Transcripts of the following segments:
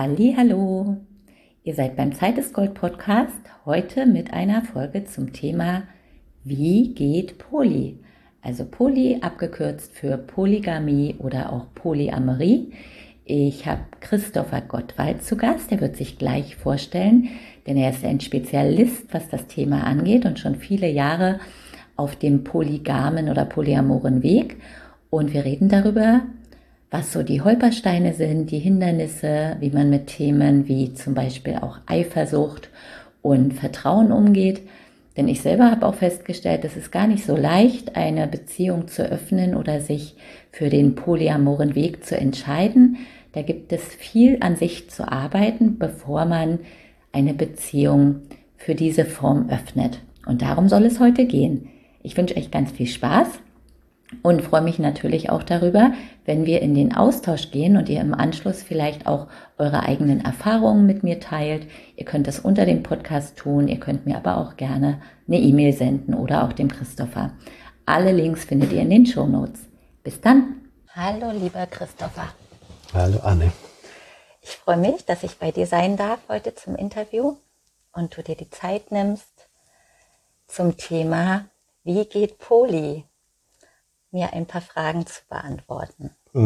Hallo, ihr seid beim Zeit ist Gold Podcast, heute mit einer Folge zum Thema Wie geht Poly? Also Poly abgekürzt für Polygamie oder auch Polyamorie. Ich habe Christopher Gottwald zu Gast, der wird sich gleich vorstellen, denn er ist ein Spezialist, was das Thema angeht und schon viele Jahre auf dem polygamen oder polyamoren Weg. Und wir reden darüber, was so die Holpersteine sind, die Hindernisse, wie man mit Themen wie zum Beispiel auch Eifersucht und Vertrauen umgeht. Denn ich selber habe auch festgestellt, es ist gar nicht so leicht, eine Beziehung zu öffnen oder sich für den polyamoren Weg zu entscheiden. Da gibt es viel an sich zu arbeiten, bevor man eine Beziehung für diese Form öffnet. Und darum soll es heute gehen. Ich wünsche euch ganz viel Spaß und freue mich natürlich auch darüber, wenn wir in den Austausch gehen und ihr im Anschluss vielleicht auch eure eigenen Erfahrungen mit mir teilt. Ihr könnt es unter dem Podcast tun, ihr könnt mir aber auch gerne eine E-Mail senden oder auch dem Christopher. Alle Links findet ihr in den Shownotes. Bis dann. Hallo, lieber Christopher. Hallo, Anne. Ich freue mich, dass ich bei dir sein darf heute zum Interview und du dir die Zeit nimmst zum Thema Wie geht Poly? Mir ein paar Fragen zu beantworten.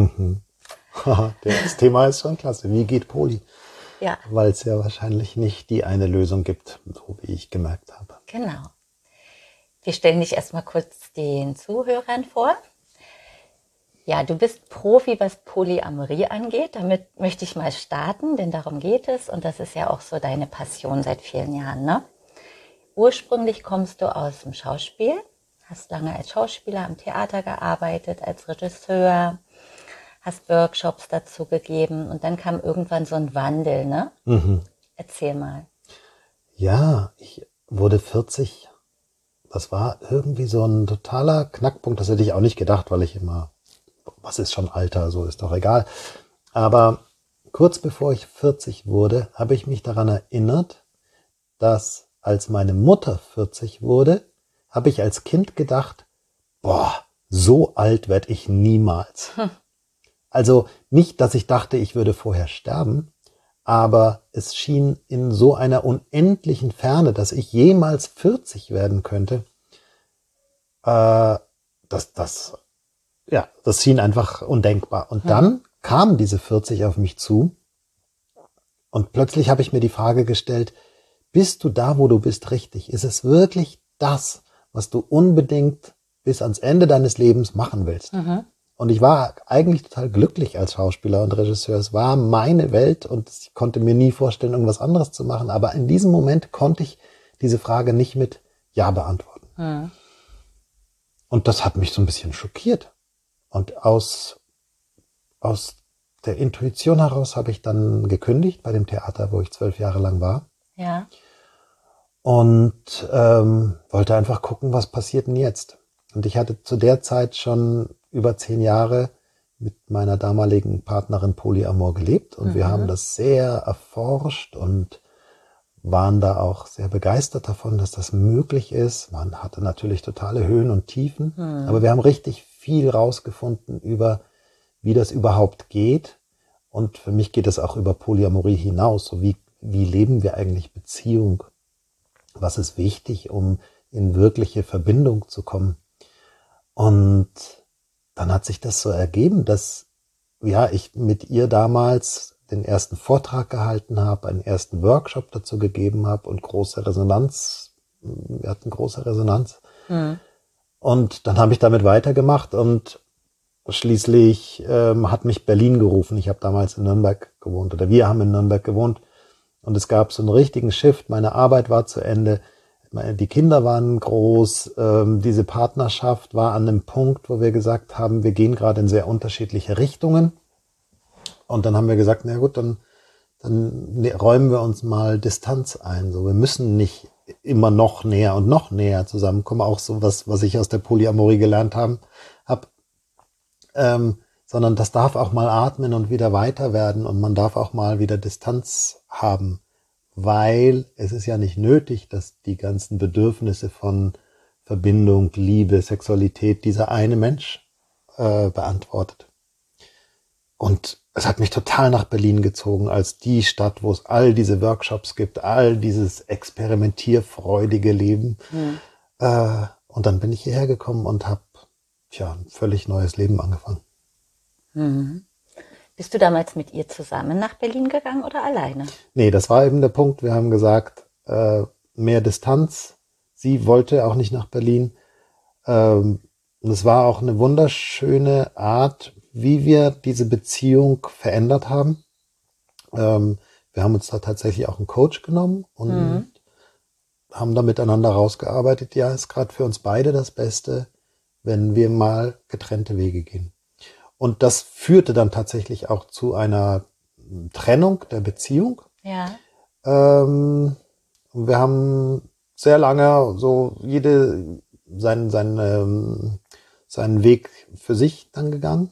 Das Thema ist schon klasse. Wie geht Poly? Ja. Weil es ja wahrscheinlich nicht die eine Lösung gibt, so wie ich gemerkt habe. Genau. Wir stellen dich erstmal kurz den Zuhörern vor. Ja, du bist Profi, was Polyamorie angeht. Damit möchte ich mal starten, denn darum geht es. Und das ist ja auch so deine Passion seit vielen Jahren, ne? Ursprünglich kommst du aus dem Schauspiel. Hast lange als Schauspieler am Theater gearbeitet, als Regisseur, hast Workshops dazu gegeben und dann kam irgendwann so ein Wandel, ne? Erzähl mal. Ja, ich wurde 40. Das war irgendwie so ein totaler Knackpunkt. Das hätte ich auch nicht gedacht, weil ich immer, was ist schon Alter, so ist doch egal. Aber kurz bevor ich 40 wurde, habe ich mich daran erinnert, dass als meine Mutter 40 wurde, habe ich als Kind gedacht, boah, so alt werde ich niemals. Also nicht, dass ich dachte, ich würde vorher sterben, aber es schien in so einer unendlichen Ferne, dass ich jemals 40 werden könnte. Das schien einfach undenkbar. Und dann kamen diese 40 auf mich zu und plötzlich habe ich mir die Frage gestellt, bist du da, wo du bist, richtig? Ist es wirklich das, was du unbedingt bis ans Ende deines Lebens machen willst? Und ich war eigentlich total glücklich als Schauspieler und Regisseur. Es war meine Welt und ich konnte mir nie vorstellen, irgendwas anderes zu machen. Aber in diesem Moment konnte ich diese Frage nicht mit Ja beantworten. Und das hat mich so ein bisschen schockiert. Und aus der Intuition heraus habe ich dann gekündigt bei dem Theater, wo ich 12 Jahre lang war. Ja. Und wollte einfach gucken, was passiert denn jetzt. Und ich hatte zu der Zeit schon über 10 Jahre mit meiner damaligen Partnerin Polyamor gelebt. Und wir haben das sehr erforscht und waren da auch sehr begeistert davon, dass das möglich ist. Man hatte natürlich totale Höhen und Tiefen. Aber wir haben richtig viel rausgefunden über, wie das überhaupt geht. Und für mich geht es auch über Polyamorie hinaus. So wie leben wir eigentlich Beziehung? Was ist wichtig, um in wirkliche Verbindung zu kommen? Und dann hat sich das so ergeben, dass ich mit ihr damals den ersten Vortrag gehalten habe, einen ersten Workshop dazu gegeben habe und große Resonanz. Wir hatten große Resonanz. Und dann habe ich damit weitergemacht und schließlich hat mich Berlin gerufen. Ich habe damals in Nürnberg gewohnt oder wir haben in Nürnberg gewohnt. Und es gab so einen richtigen Shift. Meine Arbeit war zu Ende. Die Kinder waren groß. Diese Partnerschaft war an einem Punkt, wo wir gesagt haben, wir gehen gerade in sehr unterschiedliche Richtungen. Und dann haben wir gesagt, na gut, dann räumen wir uns mal Distanz ein. So, wir müssen nicht immer noch näher zusammenkommen. Auch so was ich aus der Polyamorie gelernt habe. Sondern das darf auch mal atmen und wieder weiter werden und man darf auch mal wieder Distanz haben, weil es ist ja nicht nötig, dass die ganzen Bedürfnisse von Verbindung, Liebe, Sexualität dieser eine Mensch beantwortet. Und es hat mich total nach Berlin gezogen, als die Stadt, wo es all diese Workshops gibt, all dieses experimentierfreudige Leben. Und dann bin ich hierher gekommen und habe ein völlig neues Leben angefangen. Bist du damals mit ihr zusammen nach Berlin gegangen oder alleine? Nee, das war eben der Punkt. Wir haben gesagt, mehr Distanz. Sie wollte auch nicht nach Berlin. Und es war auch eine wunderschöne Art, wie wir diese Beziehung verändert haben. Wir haben uns da tatsächlich auch einen Coach genommen und haben da miteinander rausgearbeitet. Ja, ist gerade für uns beide das Beste, wenn wir mal getrennte Wege gehen. Und das führte dann tatsächlich auch zu einer Trennung der Beziehung. Ja. Und wir haben sehr lange so seinen Weg für sich dann gegangen.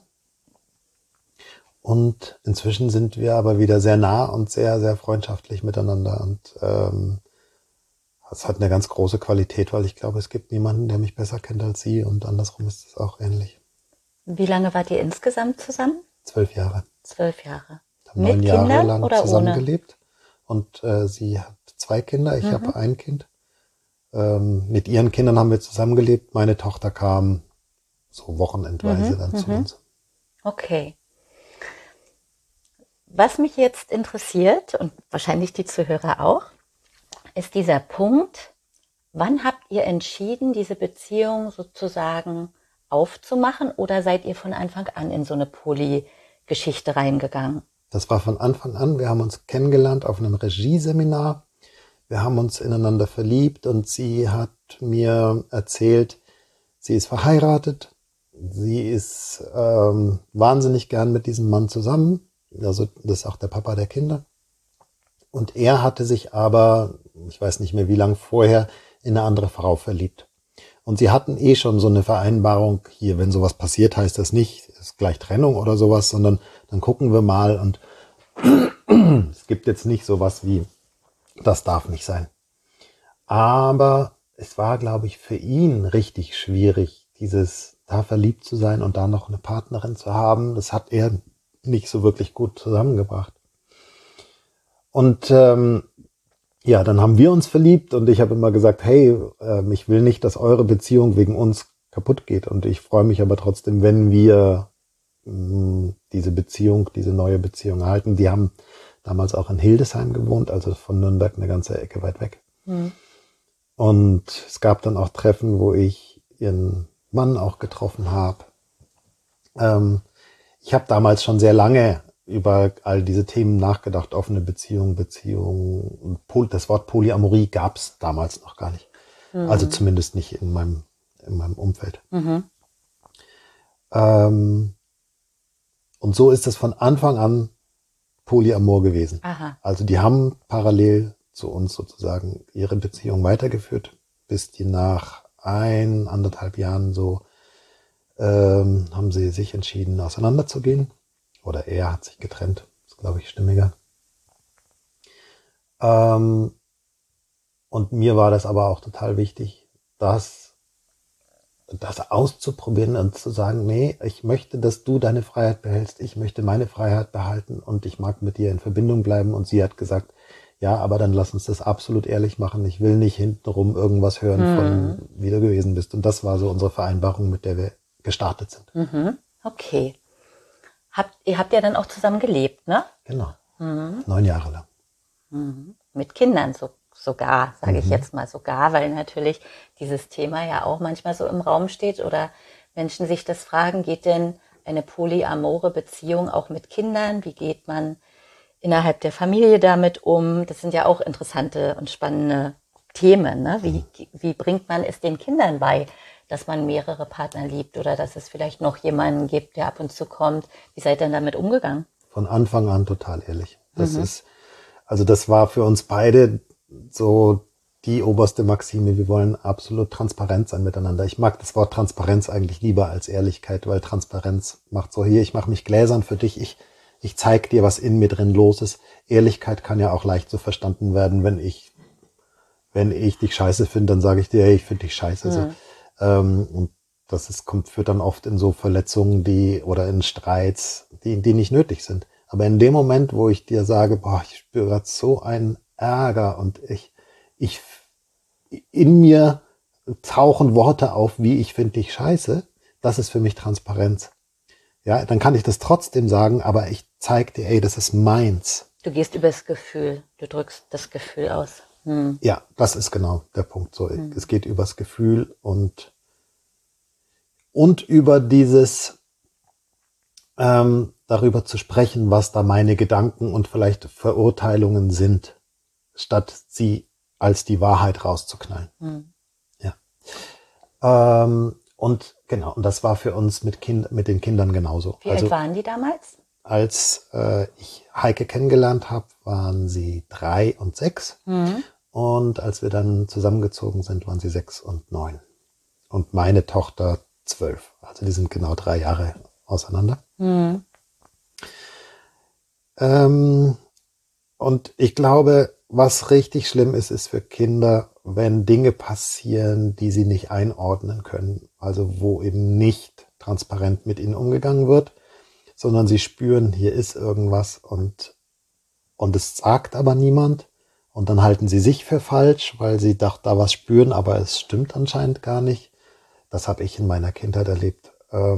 Und inzwischen sind wir aber wieder sehr nah und sehr, sehr freundschaftlich miteinander. Und das hat eine ganz große Qualität, weil ich glaube, es gibt niemanden, der mich besser kennt als sie. Und andersrum ist es auch ähnlich. Wie lange wart ihr insgesamt zusammen? 12 Jahre. 12 Jahre. Haben 9 Mit Jahre Kindern lang oder zusammengelebt. Und sie hat 2 Kinder, ich habe ein Kind. Mit ihren Kindern haben wir zusammengelebt. Meine Tochter kam so wochenendweise dann zu uns. Okay. Was mich jetzt interessiert, und wahrscheinlich die Zuhörer auch, ist dieser Punkt, wann habt ihr entschieden, diese Beziehung sozusagen aufzumachen, oder seid ihr von Anfang an in so eine Poly-Geschichte reingegangen? Das war von Anfang an. Wir haben uns kennengelernt auf einem Regieseminar. Wir haben uns ineinander verliebt und sie hat mir erzählt, sie ist verheiratet. Sie ist wahnsinnig gern mit diesem Mann zusammen. Also das ist auch der Papa der Kinder. Und er hatte sich aber, ich weiß nicht mehr wie lange vorher, in eine andere Frau verliebt. Und sie hatten schon so eine Vereinbarung, hier, wenn sowas passiert, heißt das nicht, ist gleich Trennung oder sowas, sondern dann gucken wir mal und es gibt jetzt nicht sowas wie, das darf nicht sein. Aber es war, glaube ich, für ihn richtig schwierig, da verliebt zu sein und da noch eine Partnerin zu haben. Das hat er nicht so wirklich gut zusammengebracht. Und dann haben wir uns verliebt und ich habe immer gesagt, hey, ich will nicht, dass eure Beziehung wegen uns kaputt geht. Und ich freue mich aber trotzdem, wenn wir diese neue Beziehung erhalten. Die haben damals auch in Hildesheim gewohnt, also von Nürnberg eine ganze Ecke weit weg. Und es gab dann auch Treffen, wo ich ihren Mann auch getroffen habe. Ich habe damals schon sehr lange über all diese Themen nachgedacht, offene Beziehung. Das Wort Polyamorie gab es damals noch gar nicht. Also zumindest nicht in meinem Umfeld. Und so ist es von Anfang an Polyamor gewesen. Aha. Also die haben parallel zu uns sozusagen ihre Beziehung weitergeführt, bis die nach 1,5 Jahren so haben sie sich entschieden, auseinanderzugehen. Oder er hat sich getrennt. Das ist, glaube ich, stimmiger. Und mir war das aber auch total wichtig, das auszuprobieren und zu sagen, nee, ich möchte, dass du deine Freiheit behältst. Ich möchte meine Freiheit behalten und ich mag mit dir in Verbindung bleiben. Und sie hat gesagt, ja, aber dann lass uns das absolut ehrlich machen. Ich will nicht hintenrum irgendwas hören von, wie du gewesen bist. Und das war so unsere Vereinbarung, mit der wir gestartet sind. Okay. Ihr habt ja dann auch zusammen gelebt, ne? Genau. 9 Jahre lang. Mit Kindern sogar, sage ich jetzt mal sogar, weil natürlich dieses Thema ja auch manchmal so im Raum steht oder Menschen sich das fragen, geht denn eine polyamore Beziehung auch mit Kindern? Wie geht man innerhalb der Familie damit um? Das sind ja auch interessante und spannende Themen, ne? Wie bringt man es den Kindern bei, dass man mehrere Partner liebt oder dass es vielleicht noch jemanden gibt, der ab und zu kommt? Wie seid ihr denn damit umgegangen? Von Anfang an total ehrlich. Das war für uns beide so die oberste Maxime. Wir wollen absolut transparent sein miteinander. Ich mag das Wort Transparenz eigentlich lieber als Ehrlichkeit, weil Transparenz macht so, hier, ich mache mich gläsern für dich, ich zeig dir, was in mir drin los ist. Ehrlichkeit kann ja auch leicht so verstanden werden, wenn ich dich scheiße finde, dann sage ich dir, hey, ich finde dich scheiße. So. Und führt dann oft in so Verletzungen, oder in Streits, die nicht nötig sind. Aber in dem Moment, wo ich dir sage, boah, ich spüre gerade so einen Ärger und ich in mir tauchen Worte auf, wie ich finde dich scheiße, das ist für mich Transparenz. Ja, dann kann ich das trotzdem sagen, aber ich zeig dir, ey, das ist meins. Du gehst übers Gefühl, du drückst das Gefühl aus. Ja, das ist genau der Punkt. So, es geht übers Gefühl und über dieses darüber zu sprechen, was da meine Gedanken und vielleicht Verurteilungen sind, statt sie als die Wahrheit rauszuknallen. Ja. Und genau, und das war für uns mit den Kindern genauso. Wie alt waren die damals? Als ich Heike kennengelernt habe, waren sie 3 und 6. Und als wir dann zusammengezogen sind, waren sie 6 und 9. Und meine Tochter 12. Also die sind genau 3 Jahre auseinander. Und ich glaube, was richtig schlimm ist, ist für Kinder, wenn Dinge passieren, die sie nicht einordnen können. Also wo eben nicht transparent mit ihnen umgegangen wird, sondern sie spüren, hier ist irgendwas und es sagt aber niemand. Und dann halten sie sich für falsch, weil sie da was spüren, aber es stimmt anscheinend gar nicht. Das habe ich in meiner Kindheit erlebt.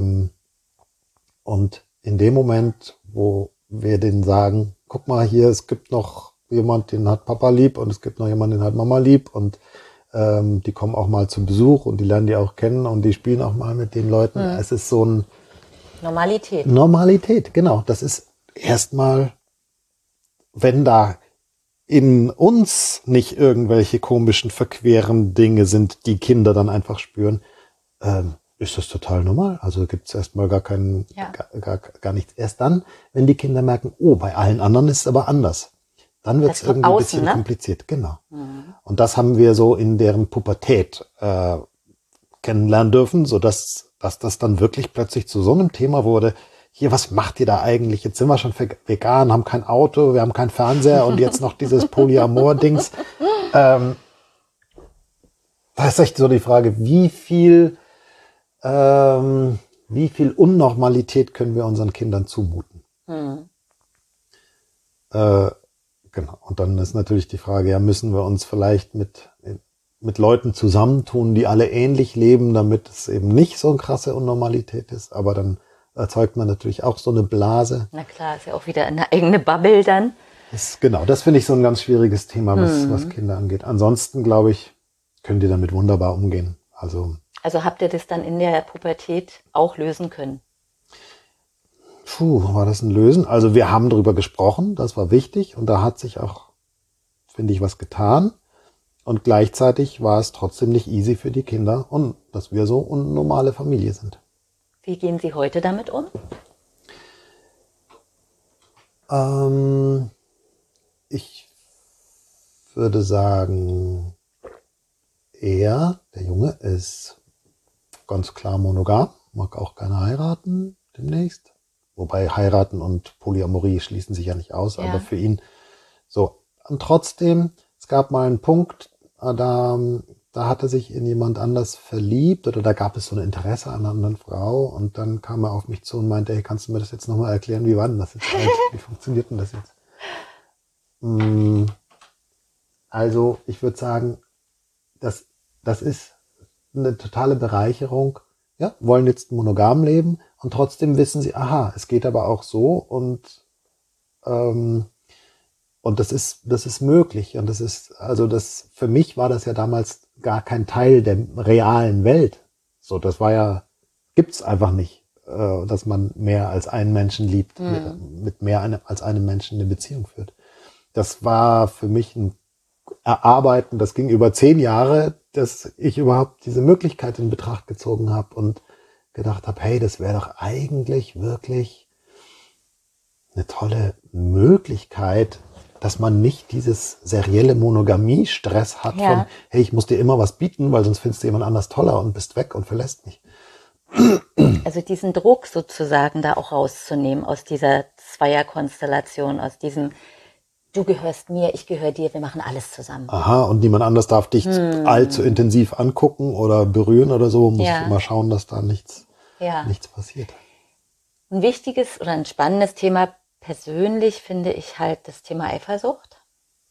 Und in dem Moment, wo wir denen sagen, guck mal hier, es gibt noch jemand, den hat Papa lieb und es gibt noch jemand, den hat Mama lieb und die kommen auch mal zu Besuch und die lernen die auch kennen und die spielen auch mal mit den Leuten. Es ist so ein Normalität, genau. Das ist erstmal, wenn da in uns nicht irgendwelche komischen, verqueren Dinge sind, die Kinder dann einfach spüren, ist das total normal. Also gibt es erstmal gar nichts. Erst dann, wenn die Kinder merken, oh, bei allen anderen ist es aber anders. Dann wird es irgendwie ein bisschen kompliziert. Genau. Und das haben wir so in deren Pubertät kennenlernen dürfen, sodass das dann wirklich plötzlich zu so einem Thema wurde. Hier, was macht ihr da eigentlich? Jetzt sind wir schon vegan, haben kein Auto, wir haben keinen Fernseher und jetzt noch dieses Polyamor-Dings. Da ist echt so die Frage, wie viel Unnormalität können wir unseren Kindern zumuten? Genau. Und dann ist natürlich die Frage, ja, müssen wir uns vielleicht mit Leuten zusammentun, die alle ähnlich leben, damit es eben nicht so eine krasse Unnormalität ist, aber dann erzeugt man natürlich auch so eine Blase. Na klar, ist ja auch wieder eine eigene Bubble dann. Genau, das finde ich so ein ganz schwieriges Thema, was Kinder angeht. Ansonsten, glaube ich, können die damit wunderbar umgehen. Also habt ihr das dann in der Pubertät auch lösen können? War das ein Lösen? Also wir haben darüber gesprochen, das war wichtig und da hat sich auch, finde ich, was getan. Und gleichzeitig war es trotzdem nicht easy für die Kinder und dass wir so eine normale Familie sind. Wie gehen Sie heute damit um? Ich würde sagen, der Junge ist ganz klar monogam, mag auch gerne heiraten demnächst. Wobei heiraten und Polyamorie schließen sich ja nicht aus, aber für ihn so. Und trotzdem, es gab mal einen Punkt, da hatte sich in jemand anders verliebt oder da gab es so ein Interesse an einer anderen Frau und dann kam er auf mich zu und meinte, hey, kannst du mir das jetzt nochmal erklären, wie war denn das jetzt eigentlich? Wie funktioniert denn das jetzt? Also ich würde sagen, das ist eine totale Bereicherung. Ja, wollen jetzt monogam leben und trotzdem wissen sie, aha, es geht aber auch so und das ist möglich. Und das ist, für mich war das ja damals gar kein Teil der realen Welt. So, das war ja, gibt's einfach nicht, dass man mehr als einen Menschen liebt, mit mehr als einem Menschen eine Beziehung führt. Das war für mich ein Erarbeiten, das ging über 10 Jahre, dass ich überhaupt diese Möglichkeit in Betracht gezogen habe und gedacht habe, hey, das wäre doch eigentlich wirklich eine tolle Möglichkeit, dass man nicht dieses serielle Monogamie-Stress hat von, hey, ich muss dir immer was bieten, weil sonst findest du jemand anders toller und bist weg und verlässt mich. Also diesen Druck sozusagen da auch rauszunehmen aus dieser Zweierkonstellation, aus diesem du gehörst mir, ich gehöre dir, wir machen alles zusammen. Aha, und niemand anders darf dich allzu intensiv angucken oder berühren oder so, muss ich immer schauen, dass da nichts passiert. Ein wichtiges oder ein spannendes Thema persönlich finde ich halt das Thema Eifersucht.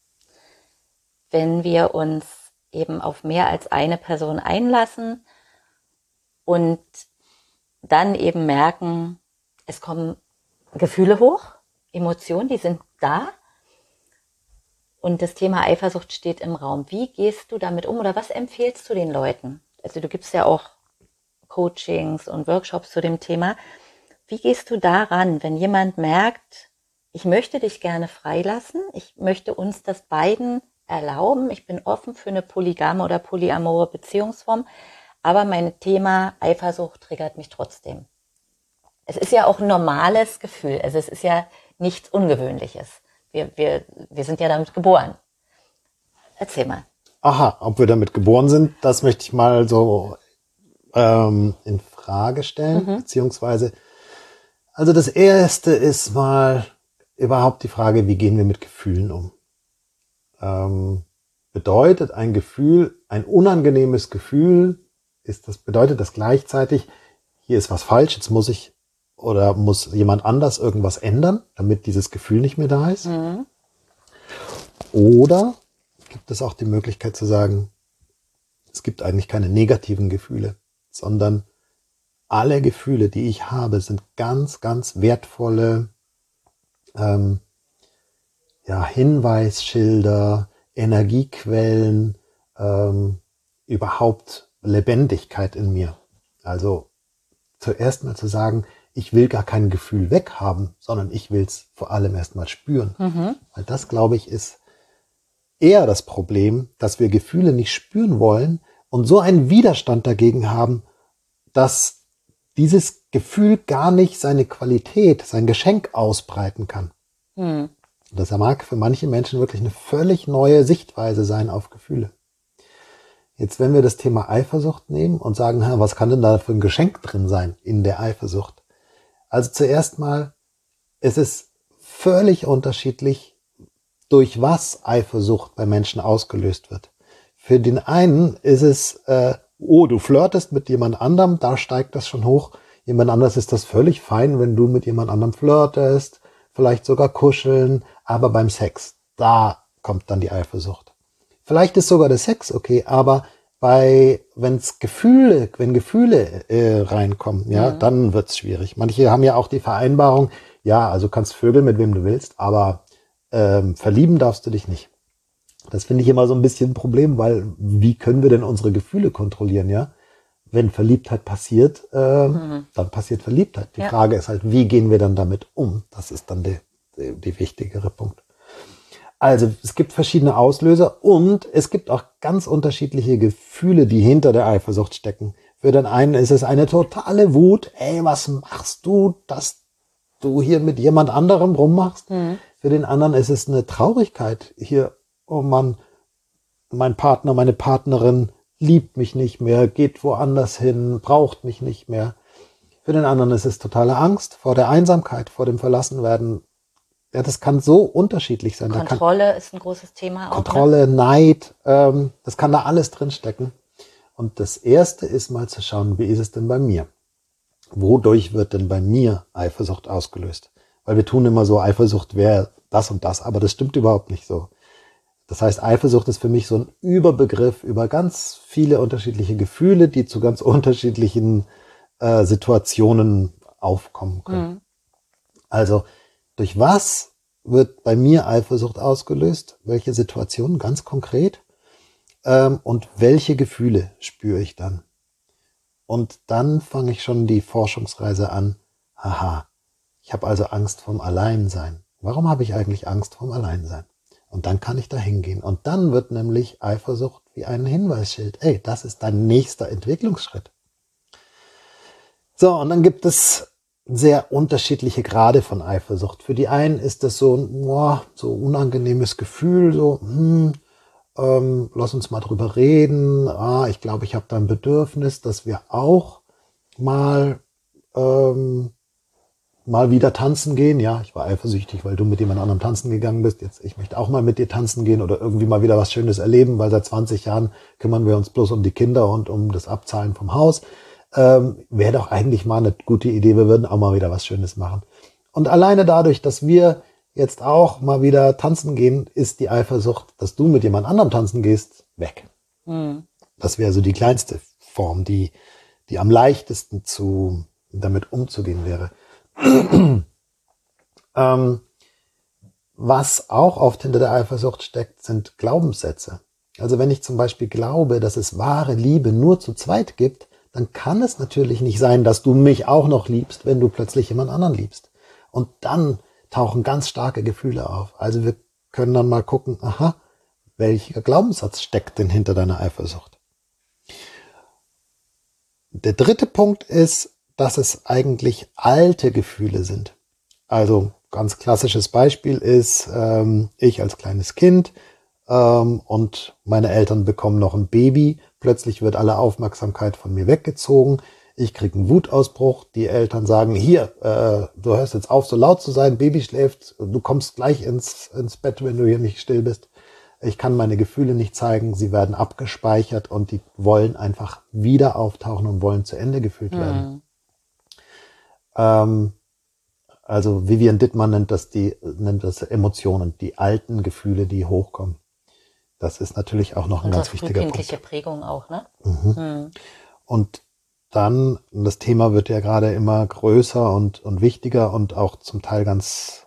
Wenn wir uns eben auf mehr als eine Person einlassen und dann eben merken, es kommen Gefühle hoch, Emotionen, die sind da. Und das Thema Eifersucht steht im Raum. Wie gehst du damit um oder was empfiehlst du den Leuten? Also du gibst ja auch Coachings und Workshops zu dem Thema. Wie gehst du daran, wenn jemand merkt, ich möchte dich gerne freilassen, ich möchte uns das beiden erlauben, ich bin offen für eine polygame oder polyamore Beziehungsform, aber mein Thema Eifersucht triggert mich trotzdem. Es ist ja auch ein normales Gefühl, also es ist ja nichts Ungewöhnliches. Wir sind ja damit geboren. Erzähl mal. Aha, ob wir damit geboren sind, das möchte ich mal so in Frage stellen, beziehungsweise, also das Erste ist mal überhaupt die Frage, wie gehen wir mit Gefühlen um? Bedeutet ein Gefühl, ein unangenehmes Gefühl, bedeutet das gleichzeitig, hier ist was falsch, jetzt muss ich oder muss jemand anders irgendwas ändern, damit dieses Gefühl nicht mehr da ist? Oder gibt es auch die Möglichkeit zu sagen, es gibt eigentlich keine negativen Gefühle, sondern alle Gefühle, die ich habe, sind ganz, ganz wertvolle Hinweisschilder, Energiequellen, überhaupt Lebendigkeit in mir. Also zuerst mal zu sagen, ich will gar kein Gefühl weghaben, sondern ich will es vor allem erstmal spüren. Weil das, glaube ich, ist eher das Problem, dass wir Gefühle nicht spüren wollen und so einen Widerstand dagegen haben, dass dieses Gefühl gar nicht seine Qualität, sein Geschenk ausbreiten kann. Das mag für manche Menschen wirklich eine völlig neue Sichtweise sein auf Gefühle. Jetzt, wenn wir das Thema Eifersucht nehmen und sagen, was kann denn da für ein Geschenk drin sein in der Eifersucht? Also zuerst mal, es ist völlig unterschiedlich, durch was Eifersucht bei Menschen ausgelöst wird. Für den einen ist es, du flirtest mit jemand anderem, da steigt das schon hoch. Jemand anderes ist das völlig fein, wenn du mit jemand anderem flirtest, vielleicht sogar kuscheln, aber beim Sex, da kommt dann die Eifersucht. Vielleicht ist sogar der Sex okay, aber wenn Gefühle reinkommen, dann wird's schwierig. Manche haben ja auch die Vereinbarung, also kannst vögeln mit wem du willst, aber verlieben darfst du dich nicht. Das finde ich immer so ein bisschen ein Problem, weil wie können wir denn unsere Gefühle kontrollieren, ja? Wenn Verliebtheit passiert, dann passiert Verliebtheit. Die Frage ist halt, wie gehen wir dann damit um? Das ist dann der wichtigere Punkt. Also es gibt verschiedene Auslöser und es gibt auch ganz unterschiedliche Gefühle, die hinter der Eifersucht stecken. Für den einen ist es eine totale Wut. Ey, was machst du, dass du hier mit jemand anderem rummachst? Für den anderen ist es eine Traurigkeit. Hier, oh Mann, mein Partner, meine Partnerin liebt mich nicht mehr, geht woanders hin, braucht mich nicht mehr. Für den anderen ist es totale Angst vor der Einsamkeit, vor dem Verlassenwerden. Ja, das kann so unterschiedlich sein. Kontrolle ist ein großes Thema auch. Kontrolle, Neid, das kann da alles drinstecken. Und das Erste ist mal zu schauen, wie ist es denn bei mir? Wodurch wird denn bei mir Eifersucht ausgelöst? Weil wir tun immer so, Eifersucht wäre das und das, aber das stimmt überhaupt nicht so. Das heißt, Eifersucht ist für mich so ein Überbegriff über ganz viele unterschiedliche Gefühle, die zu ganz unterschiedlichen Situationen aufkommen können. Also, durch was wird bei mir Eifersucht ausgelöst? Welche Situationen ganz konkret? Und welche Gefühle spüre ich dann? Und dann fange ich schon die Forschungsreise an. Aha, ich habe also Angst vorm Alleinsein. Warum habe ich eigentlich Angst vorm Alleinsein? Und dann kann ich da hingehen. Und dann wird nämlich Eifersucht wie ein Hinweisschild. Ey, das ist dein nächster Entwicklungsschritt. So, und dann gibt es sehr unterschiedliche Grade von Eifersucht. Für die einen ist das so ein so unangenehmes Gefühl, so, lass uns mal drüber reden. Ich glaube, ich habe da ein Bedürfnis, dass wir auch mal wieder tanzen gehen. Ja, ich war eifersüchtig, weil du mit jemand anderem tanzen gegangen bist. Jetzt, ich möchte auch mal mit dir tanzen gehen oder irgendwie mal wieder was Schönes erleben, weil seit 20 Jahren kümmern wir uns bloß um die Kinder und um das Abzahlen vom Haus. Wäre doch eigentlich mal eine gute Idee, wir würden auch mal wieder was Schönes machen. Und alleine dadurch, dass wir jetzt auch mal wieder tanzen gehen, ist die Eifersucht, dass du mit jemand anderem tanzen gehst, weg. Das wäre so die kleinste Form, die am leichtesten damit umzugehen wäre. Was auch oft hinter der Eifersucht steckt, sind Glaubenssätze. Also wenn ich zum Beispiel glaube, dass es wahre Liebe nur zu zweit gibt, dann kann es natürlich nicht sein, dass du mich auch noch liebst, wenn du plötzlich jemand anderen liebst. Und dann tauchen ganz starke Gefühle auf. Also wir können dann mal gucken, aha, welcher Glaubenssatz steckt denn hinter deiner Eifersucht? Der dritte Punkt ist, dass es eigentlich alte Gefühle sind. Also ganz klassisches Beispiel ist, ich als kleines Kind und meine Eltern bekommen noch ein Baby. Plötzlich wird alle Aufmerksamkeit von mir weggezogen. Ich kriege einen Wutausbruch. Die Eltern sagen, hier, du hörst jetzt auf, so laut zu sein, Baby schläft, du kommst gleich ins Bett, wenn du hier nicht still bist. Ich kann meine Gefühle nicht zeigen, sie werden abgespeichert und die wollen einfach wieder auftauchen und wollen zu Ende gefühlt werden. Also Vivian Dittmann nennt das Emotionen, die alten Gefühle, die hochkommen. Das ist natürlich auch noch ein ganz wichtiger Punkt. Frühkindliche Prägung auch, ne? Und dann, das Thema wird ja gerade immer größer und wichtiger und auch zum Teil ganz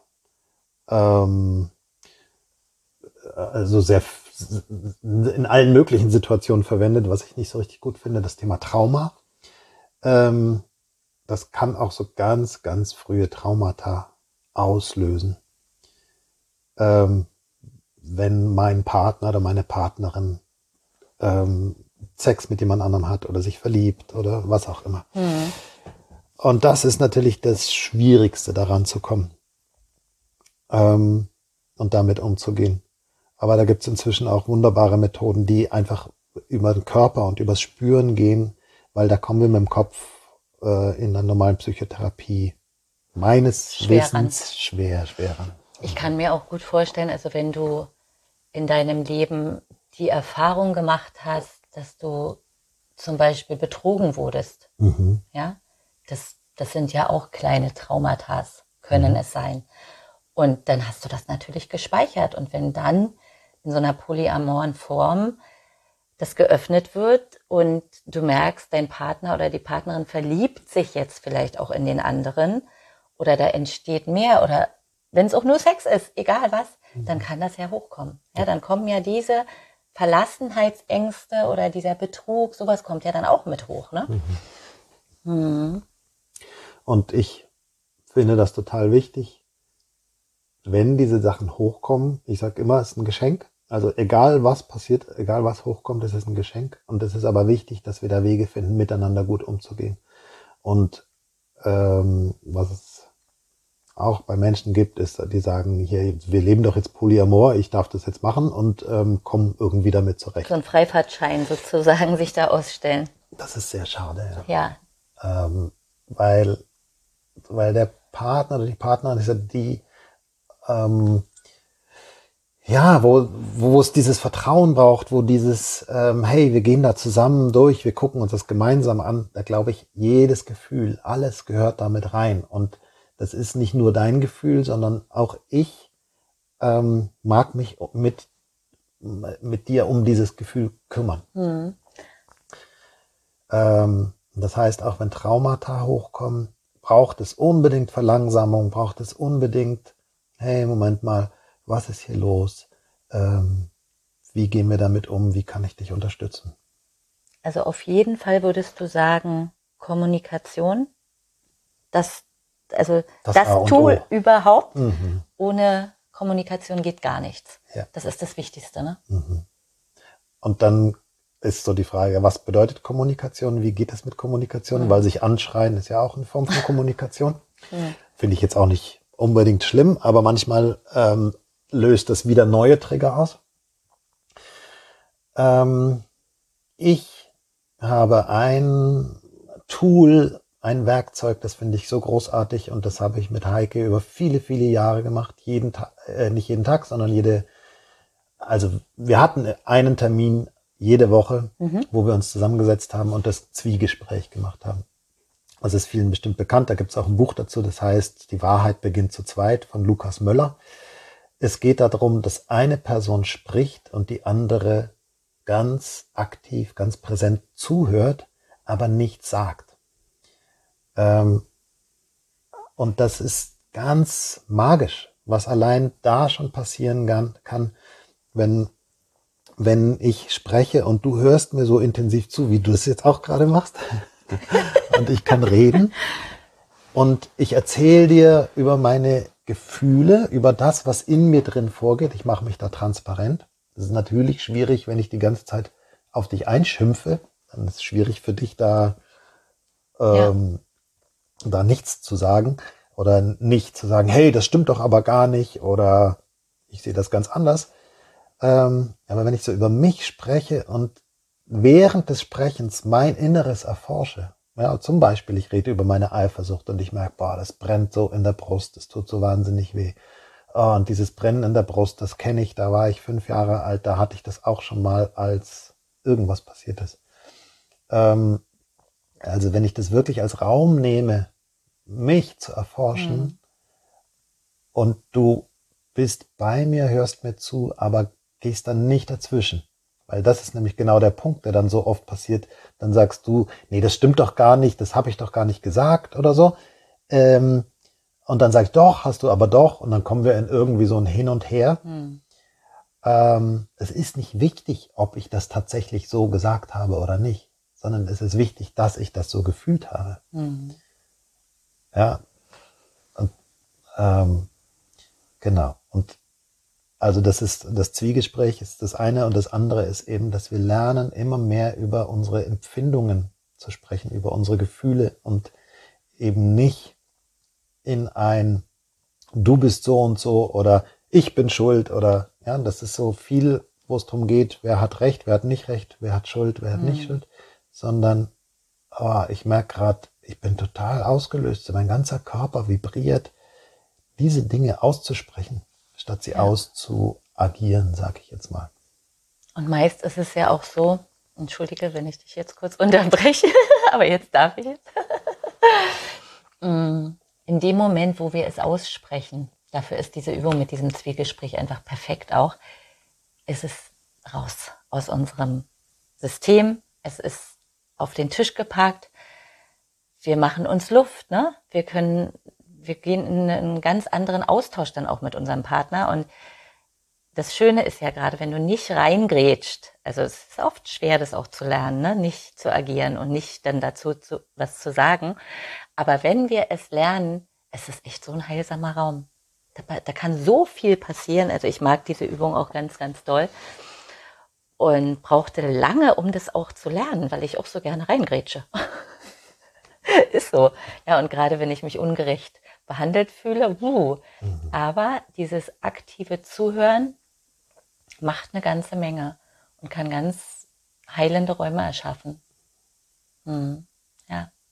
also sehr in allen möglichen Situationen verwendet, was ich nicht so richtig gut finde, das Thema Trauma. Das kann auch so ganz, ganz frühe Traumata auslösen. Wenn mein Partner oder meine Partnerin Sex mit jemand anderem hat oder sich verliebt oder was auch immer. Und das ist natürlich das Schwierigste, daran zu kommen und damit umzugehen. Aber da gibt es inzwischen auch wunderbare Methoden, die einfach über den Körper und übers Spüren gehen, weil da kommen wir mit dem Kopf in der normalen Psychotherapie meines Wissens schwer ran. Ich kann mir auch gut vorstellen, also wenn du in deinem Leben die Erfahrung gemacht hast, dass du zum Beispiel betrogen wurdest, ja, das sind ja auch kleine Traumata, können es sein. Und dann hast du das natürlich gespeichert. Und wenn dann in so einer polyamoren Form das geöffnet wird und du merkst, dein Partner oder die Partnerin verliebt sich jetzt vielleicht auch in den anderen oder da entsteht mehr oder wenn es auch nur Sex ist, egal was, dann kann das ja hochkommen. Ja, dann kommen ja diese Verlassenheitsängste oder dieser Betrug, sowas kommt ja dann auch mit hoch, ne? Und ich finde das total wichtig, wenn diese Sachen hochkommen. Ich sage immer, es ist ein Geschenk. Also egal was passiert, egal was hochkommt, es ist ein Geschenk. Und es ist aber wichtig, dass wir da Wege finden, miteinander gut umzugehen. Und was es auch bei Menschen gibt, ist, die sagen, hier, wir leben doch jetzt Polyamor, ich darf das jetzt machen und kommen irgendwie damit zurecht. So ein Freifahrtschein sozusagen sich da ausstellen. Das ist sehr schade, ja. Weil der Partner oder die Partnerin ist ja die, wo es dieses Vertrauen braucht, wo dieses, hey, wir gehen da zusammen durch, wir gucken uns das gemeinsam an, da glaube ich, jedes Gefühl, alles gehört damit rein. Und das ist nicht nur dein Gefühl, sondern auch ich mag mich mit dir um dieses Gefühl kümmern. Das heißt, auch wenn Traumata hochkommen, braucht es unbedingt Verlangsamung, braucht es unbedingt, hey, Moment mal, was ist hier los? Wie gehen wir damit um? Wie kann ich dich unterstützen? Also auf jeden Fall würdest du sagen, Kommunikation, das Tool überhaupt. Ohne Kommunikation geht gar nichts. Ja. Das ist das Wichtigste, ne? Und dann ist so die Frage, was bedeutet Kommunikation? Wie geht es mit Kommunikation? Weil sich anschreien ist ja auch eine Form von Kommunikation. Finde ich jetzt auch nicht unbedingt schlimm, aber manchmal löst das wieder neue Trigger aus. Ich habe ein Tool, ein Werkzeug, das finde ich so großartig und das habe ich mit Heike über viele, viele Jahre gemacht. Nicht jeden Tag, sondern also wir hatten einen Termin jede Woche, wo wir uns zusammengesetzt haben und das Zwiegespräch gemacht haben. Das ist vielen bestimmt bekannt. Da gibt es auch ein Buch dazu, das heißt Die Wahrheit beginnt zu zweit von Lukas Möller. Es geht darum, dass eine Person spricht und die andere ganz aktiv, ganz präsent zuhört, aber nichts sagt. Und das ist ganz magisch, was allein da schon passieren kann, wenn ich spreche und du hörst mir so intensiv zu, wie du es jetzt auch gerade machst. Und ich kann reden und ich erzähle dir über meine Gefühle, über das, was in mir drin vorgeht. Ich mache mich da transparent. Das ist natürlich schwierig, wenn ich die ganze Zeit auf dich einschimpfe. Dann ist es schwierig für dich, da nichts zu sagen oder nicht zu sagen, hey, das stimmt doch aber gar nicht oder ich sehe das ganz anders. Aber wenn ich so über mich spreche und während des Sprechens mein Inneres erforsche, ja, zum Beispiel, ich rede über meine Eifersucht und ich merke, boah, das brennt so in der Brust, das tut so wahnsinnig weh. Oh, und dieses Brennen in der Brust, das kenne ich, da war ich 5 Jahre alt, da hatte ich das auch schon mal, als irgendwas passiert ist. Also wenn ich das wirklich als Raum nehme, mich zu erforschen und du bist bei mir, hörst mir zu, aber gehst dann nicht dazwischen. Weil das ist nämlich genau der Punkt, der dann so oft passiert. Dann sagst du, nee, das stimmt doch gar nicht, das habe ich doch gar nicht gesagt oder so. Und dann sag ich, doch, hast du aber doch. Und dann kommen wir in irgendwie so ein Hin und Her. Es ist nicht wichtig, ob ich das tatsächlich so gesagt habe oder nicht, sondern es ist wichtig, dass ich das so gefühlt habe. Ja, und genau. Und also das Zwiegespräch ist das eine und das andere ist eben, dass wir lernen, immer mehr über unsere Empfindungen zu sprechen, über unsere Gefühle und eben nicht in ein du bist so und so oder ich bin schuld oder ja, das ist so viel, wo es darum geht, wer hat Recht, wer hat nicht Recht, wer hat Schuld, wer hat nicht Schuld, sondern ich merke gerade, ich bin total ausgelöst, mein ganzer Körper vibriert, diese Dinge auszusprechen, statt sie auszuagieren, sage ich jetzt mal. Und meist ist es ja auch so, entschuldige, wenn ich dich jetzt kurz unterbreche, aber jetzt darf ich es. In dem Moment, wo wir es aussprechen, dafür ist diese Übung mit diesem Zwiegespräch einfach perfekt auch, ist es raus aus unserem System, es ist auf den Tisch gepackt, wir machen uns Luft, ne? Wir gehen in einen ganz anderen Austausch dann auch mit unserem Partner und das Schöne ist ja gerade, wenn du nicht reingrätscht, also es ist oft schwer, das auch zu lernen, ne? Nicht zu agieren und nicht dann dazu was zu sagen, aber wenn wir es lernen, es ist echt so ein heilsamer Raum. Da kann so viel passieren, also ich mag diese Übung auch ganz, ganz doll und brauchte lange, um das auch zu lernen, weil ich auch so gerne reingrätsche. Ist so. Ja, und gerade wenn ich mich ungerecht behandelt fühle, aber dieses aktive Zuhören macht eine ganze Menge und kann ganz heilende Räume erschaffen. Ja.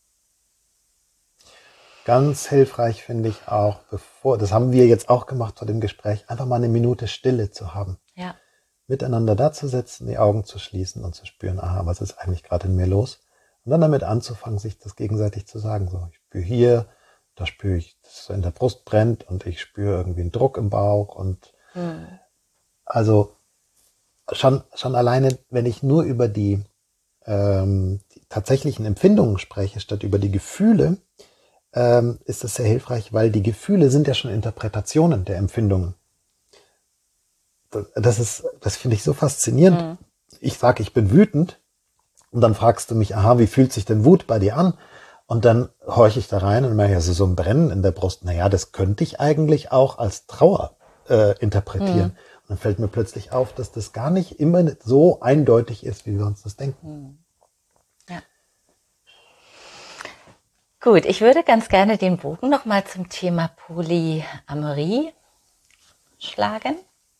Ganz hilfreich finde ich auch, das haben wir jetzt auch gemacht vor dem Gespräch, einfach mal eine Minute Stille zu haben. Ja. Miteinander dazusetzen, die Augen zu schließen und zu spüren, aha, was ist eigentlich gerade in mir los? Und dann damit anzufangen, sich das gegenseitig zu sagen. So, ich spüre hier, da spüre ich, dass es so in der Brust brennt und ich spüre irgendwie einen Druck im Bauch. Und also schon alleine, wenn ich nur über die tatsächlichen Empfindungen spreche, statt über die Gefühle, ist das sehr hilfreich, weil die Gefühle sind ja schon Interpretationen der Empfindungen. Das finde ich so faszinierend. Ich sage, ich bin wütend und dann fragst du mich, aha, wie fühlt sich denn Wut bei dir an? Und dann horche ich da rein und merke, also so ein Brennen in der Brust, naja, das könnte ich eigentlich auch als Trauer interpretieren. Und dann fällt mir plötzlich auf, dass das gar nicht immer so eindeutig ist, wie wir uns das denken. Ja. Gut, ich würde ganz gerne den Bogen nochmal zum Thema Polyamorie schlagen.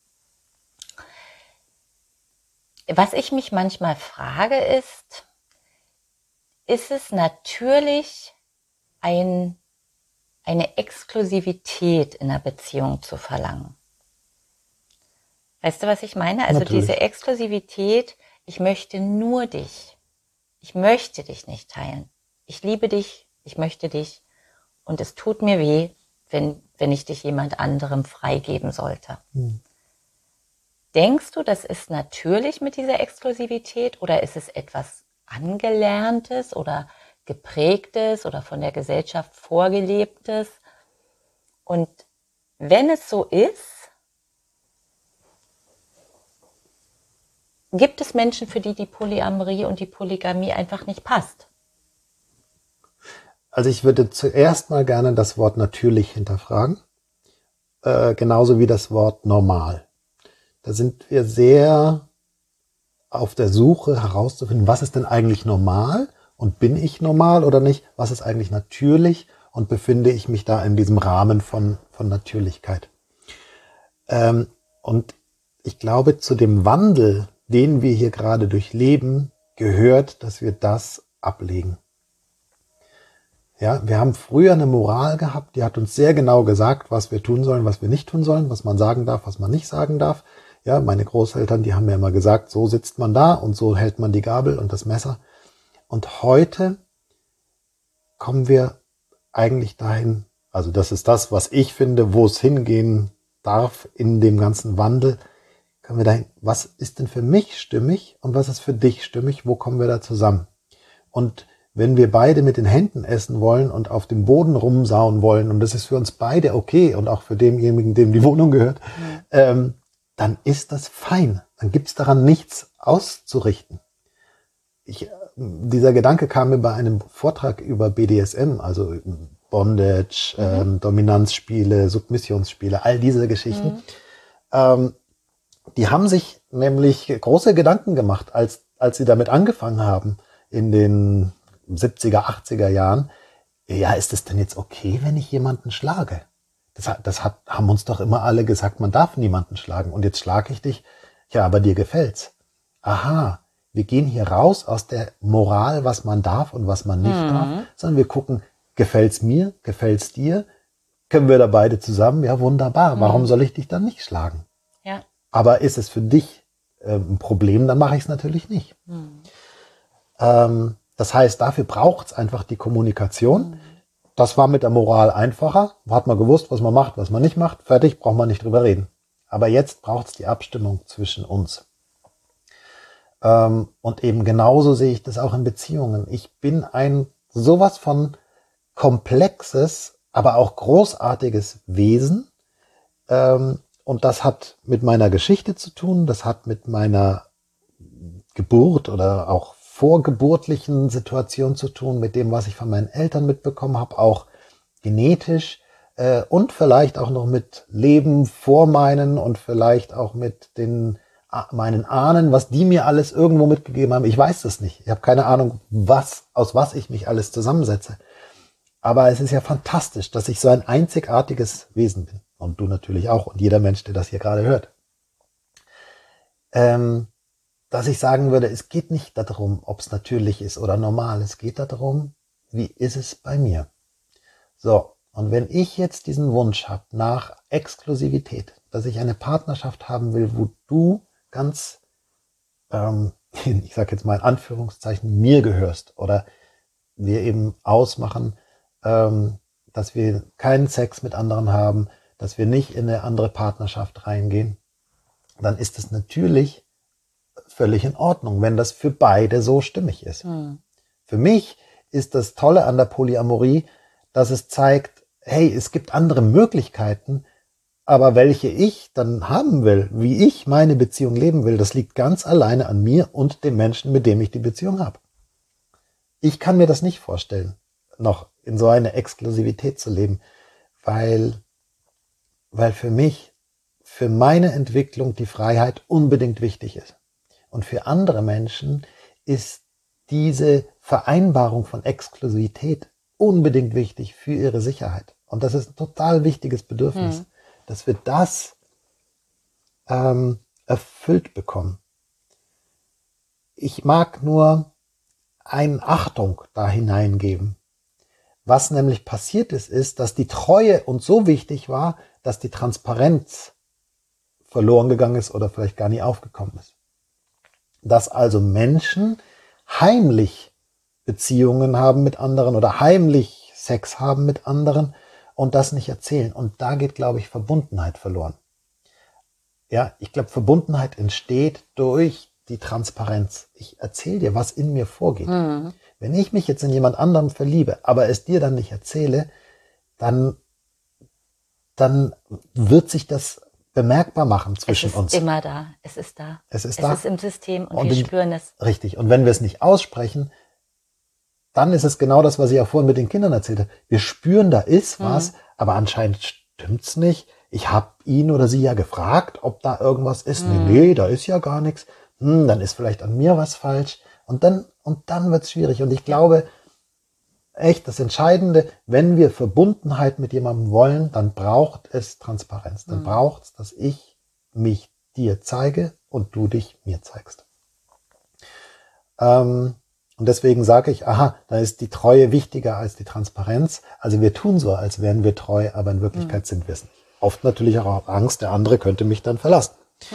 Was ich mich manchmal frage ist es natürlich eine Exklusivität in einer Beziehung zu verlangen? Weißt du, was ich meine? Also Natürlich. diese Exklusivität, ich möchte nur dich. Ich möchte dich nicht teilen. ich liebe dich, ich möchte dich und es tut mir weh, wenn ich dich jemand anderem freigeben sollte. Denkst du, das ist natürlich mit dieser Exklusivität oder ist es etwas Angelerntes oder Geprägtes oder von der Gesellschaft Vorgelebtes? Und wenn es so ist, gibt es Menschen, für die die Polyamorie und die Polygamie einfach nicht passt? Also ich würde zuerst mal gerne das Wort natürlich hinterfragen, genauso wie das Wort normal. Da sind wir sehr auf der Suche herauszufinden, was ist denn eigentlich normal und bin ich normal oder nicht? Was ist eigentlich natürlich und befinde ich mich da in diesem Rahmen von Natürlichkeit? Und ich glaube, zu dem Wandel, den wir hier gerade durchleben, gehört, dass wir das ablegen. Ja, wir haben früher eine Moral gehabt, die hat uns sehr genau gesagt, was wir tun sollen, was wir nicht tun sollen, was man sagen darf, was man nicht sagen darf. Ja, meine Großeltern, die haben mir immer gesagt, so sitzt man da und so hält man die Gabel und das Messer. Und heute kommen wir eigentlich dahin, also das ist das, was ich finde, wo es hingehen darf in dem ganzen Wandel, kommen wir dahin, was ist denn für mich stimmig und was ist für dich stimmig, wo kommen wir da zusammen? Und wenn wir beide mit den Händen essen wollen und auf dem Boden rumsauen wollen und das ist für uns beide okay und auch für denjenigen, dem die Wohnung gehört, dann ist das fein. Dann gibt's daran nichts auszurichten. Dieser Gedanke kam mir bei einem Vortrag über BDSM, also Bondage, Dominanzspiele, Submissionsspiele, all diese Geschichten. Die haben sich nämlich große Gedanken gemacht, als sie damit angefangen haben in den 70er, 80er Jahren. Ja, ist es denn jetzt okay, wenn ich jemanden schlage? Haben uns doch immer alle gesagt, man darf niemanden schlagen. Und jetzt schlage ich dich. Ja, aber dir gefällt's. Aha, wir gehen hier raus aus der Moral, was man darf und was man nicht darf, sondern wir gucken, gefällt's mir, gefällt's dir? Können wir da beide zusammen? Ja, wunderbar. Warum soll ich dich dann nicht schlagen? Ja. Aber ist es für dich ein Problem, dann mache ich es natürlich nicht. Das heißt, dafür braucht's einfach die Kommunikation. Das war mit der Moral einfacher. Hat man gewusst, was man macht, was man nicht macht. Fertig, braucht man nicht drüber reden. Aber jetzt braucht's die Abstimmung zwischen uns. Und eben genauso sehe ich das auch in Beziehungen. Ich bin ein sowas von komplexes, aber auch großartiges Wesen. Und das hat mit meiner Geschichte zu tun. Das hat mit meiner Geburt oder auch vorgeburtlichen Situation zu tun, mit dem, was ich von meinen Eltern mitbekommen habe, auch genetisch und vielleicht auch noch mit Leben vor meinen und vielleicht auch mit meinen Ahnen, was die mir alles irgendwo mitgegeben haben. Ich weiß das nicht. Ich habe keine Ahnung, aus was ich mich alles zusammensetze. Aber es ist ja fantastisch, dass ich so ein einzigartiges Wesen bin. Und du natürlich auch und jeder Mensch, der das hier gerade hört. Dass ich sagen würde, es geht nicht darum, ob es natürlich ist oder normal. Es geht darum, wie ist es bei mir? So, und wenn ich jetzt diesen Wunsch habe nach Exklusivität, dass ich eine Partnerschaft haben will, wo du ganz, ich sage jetzt mal in Anführungszeichen, mir gehörst oder wir eben ausmachen, dass wir keinen Sex mit anderen haben, dass wir nicht in eine andere Partnerschaft reingehen, dann ist es natürlich völlig in Ordnung, wenn das für beide so stimmig ist. Für mich ist das Tolle an der Polyamorie, dass es zeigt, hey, es gibt andere Möglichkeiten, aber welche ich dann haben will, wie ich meine Beziehung leben will, das liegt ganz alleine an mir und dem Menschen, mit dem ich die Beziehung habe. Ich kann mir das nicht vorstellen, noch in so eine Exklusivität zu leben, weil für mich, für meine Entwicklung die Freiheit unbedingt wichtig ist. Und für andere Menschen ist diese Vereinbarung von Exklusivität unbedingt wichtig für ihre Sicherheit. Und das ist ein total wichtiges Bedürfnis, dass wir das erfüllt bekommen. Ich mag nur eine Achtung da hineingeben. Was nämlich passiert ist, dass die Treue uns so wichtig war, dass die Transparenz verloren gegangen ist oder vielleicht gar nie aufgekommen ist. Dass also Menschen heimlich Beziehungen haben mit anderen oder heimlich Sex haben mit anderen und das nicht erzählen. Und da geht, glaube ich, Verbundenheit verloren. Ja, ich glaube, Verbundenheit entsteht durch die Transparenz. Ich erzähle dir, was in mir vorgeht. Wenn ich mich jetzt in jemand anderem verliebe, aber es dir dann nicht erzähle, dann wird sich das bemerkbar machen zwischen uns. Es ist immer da. Es ist da. Es ist da. Es ist im System und wir spüren es. Richtig. Und wenn wir es nicht aussprechen, dann ist es genau das, was ich auch vorhin mit den Kindern erzählte. Wir spüren, da ist was, aber anscheinend stimmt's nicht. Ich habe ihn oder sie ja gefragt, ob da irgendwas ist. Nee, da ist ja gar nichts. Dann ist vielleicht an mir was falsch. Und dann wird's schwierig. Und ich glaube, echt das Entscheidende, wenn wir Verbundenheit mit jemandem wollen, dann braucht es Transparenz. Dann braucht es, dass ich mich dir zeige und du dich mir zeigst. Und deswegen sage ich, da ist die Treue wichtiger als die Transparenz. Also wir tun so, als wären wir treu, aber in Wirklichkeit sind wir es nicht. Oft natürlich auch Angst, der andere könnte mich dann verlassen.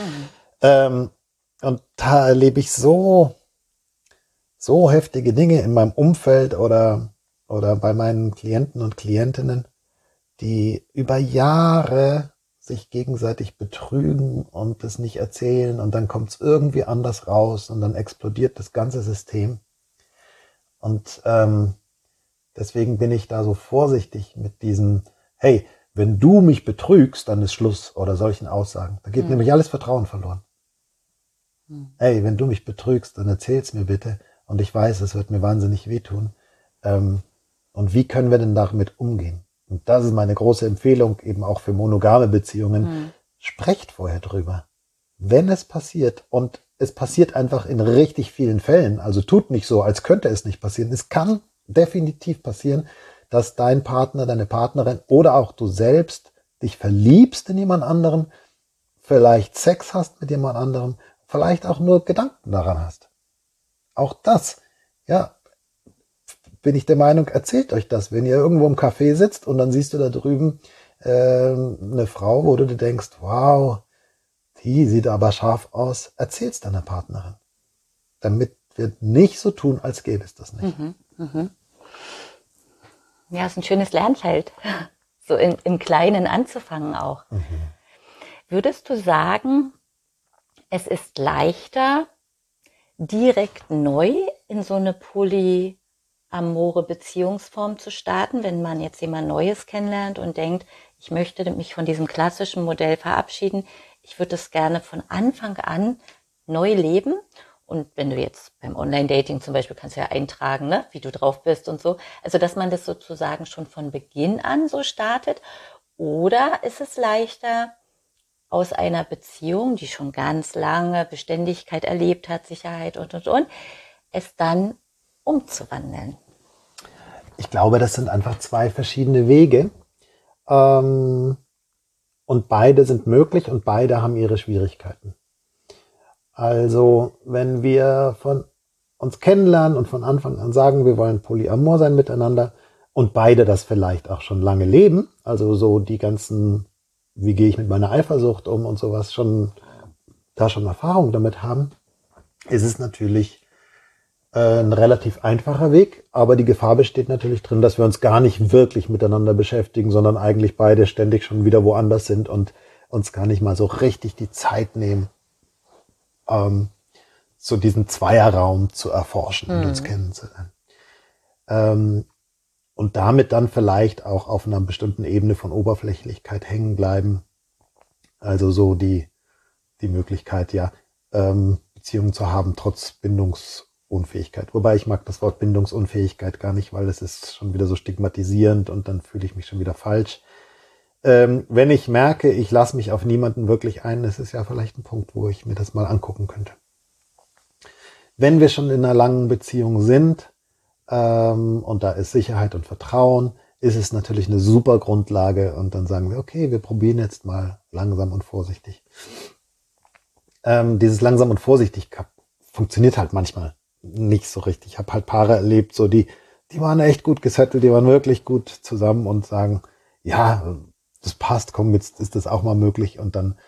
Und da erlebe ich so heftige Dinge in meinem Umfeld oder bei meinen Klienten und Klientinnen, die über Jahre sich gegenseitig betrügen und es nicht erzählen und dann kommt es irgendwie anders raus und dann explodiert das ganze System. Und deswegen bin ich da so vorsichtig mit diesem, hey, wenn du mich betrügst, dann ist Schluss oder solchen Aussagen. Da geht nämlich alles Vertrauen verloren. Hey, wenn du mich betrügst, dann erzähl's mir bitte und ich weiß, es wird mir wahnsinnig wehtun. Und wie können wir denn damit umgehen? Und das ist meine große Empfehlung, eben auch für monogame Beziehungen. Sprecht vorher drüber. Wenn es passiert, und es passiert einfach in richtig vielen Fällen, also tut nicht so, als könnte es nicht passieren. Es kann definitiv passieren, dass dein Partner, deine Partnerin oder auch du selbst dich verliebst in jemand anderen, vielleicht Sex hast mit jemand anderem, vielleicht auch nur Gedanken daran hast. Auch das, ja, bin ich der Meinung, erzählt euch das. Wenn ihr irgendwo im Café sitzt und dann siehst du da drüben eine Frau, wo du dir denkst, wow, die sieht aber scharf aus, erzähl's deiner Partnerin. Damit wir nicht so tun, als gäbe es das nicht. Ja, ist ein schönes Lernfeld, so im Kleinen anzufangen auch. Würdest du sagen, es ist leichter, direkt neu in so eine polyamore Beziehungsform zu starten, wenn man jetzt jemand Neues kennenlernt und denkt, ich möchte mich von diesem klassischen Modell verabschieden, ich würde es gerne von Anfang an neu leben. Und wenn du jetzt beim Online-Dating zum Beispiel kannst du ja eintragen, ne, wie du drauf bist und so. Also, dass man das sozusagen schon von Beginn an so startet. Oder ist es leichter, aus einer Beziehung, die schon ganz lange Beständigkeit erlebt hat, Sicherheit und, es dann umzuwandeln? Ich glaube, das sind einfach zwei verschiedene Wege. Und beide sind möglich und beide haben ihre Schwierigkeiten. Also, wenn wir von uns kennenlernen und von Anfang an sagen, wir wollen polyamor sein miteinander und beide das vielleicht auch schon lange leben, also so die ganzen, wie gehe ich mit meiner Eifersucht um und sowas schon Erfahrung damit haben, ist es natürlich ein relativ einfacher Weg, aber die Gefahr besteht natürlich drin, dass wir uns gar nicht wirklich miteinander beschäftigen, sondern eigentlich beide ständig schon wieder woanders sind und uns gar nicht mal so richtig die Zeit nehmen, so diesen Zweierraum zu erforschen und uns kennenzulernen. Und damit dann vielleicht auch auf einer bestimmten Ebene von Oberflächlichkeit hängen bleiben. Also so die Möglichkeit, ja, Beziehungen zu haben, trotz Bindungsunfähigkeit. Wobei ich mag das Wort Bindungsunfähigkeit gar nicht, weil es ist schon wieder so stigmatisierend und dann fühle ich mich schon wieder falsch. Wenn ich merke, ich lasse mich auf niemanden wirklich ein, das ist ja vielleicht ein Punkt, wo ich mir das mal angucken könnte. Wenn wir schon in einer langen Beziehung sind und da ist Sicherheit und Vertrauen, ist es natürlich eine super Grundlage und dann sagen wir, okay, wir probieren jetzt mal langsam und vorsichtig. Dieses langsam und vorsichtig funktioniert halt manchmal nicht so richtig. Ich habe halt Paare erlebt, so die waren echt gut gesettelt, die waren wirklich gut zusammen und sagen, ja, das passt, komm, jetzt ist das auch mal möglich. Und dann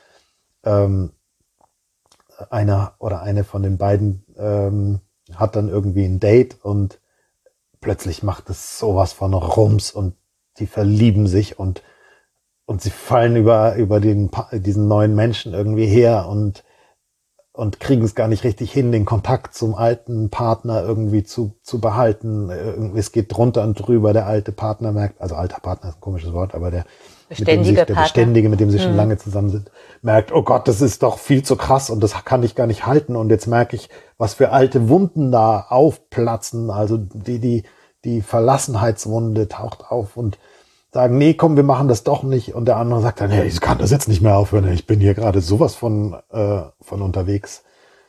einer oder eine von den beiden hat dann irgendwie ein Date und plötzlich macht es sowas von Rums und die verlieben sich und sie fallen über diesen neuen Menschen irgendwie her und kriegen es gar nicht richtig hin, den Kontakt zum alten Partner irgendwie zu behalten. Irgendwie, es geht drunter und drüber. Der alte Partner merkt, also alter Partner ist ein komisches Wort, aber der Beständige, mit dem sie schon lange zusammen sind, merkt, oh Gott, das ist doch viel zu krass und das kann ich gar nicht halten. Und jetzt merke ich, was für alte Wunden da aufplatzen. Also die Verlassenheitswunde taucht auf und sagen, nee, komm, wir machen das doch nicht. Und der andere sagt dann, hey, ich kann das jetzt nicht mehr aufhören. Ich bin hier gerade sowas von unterwegs,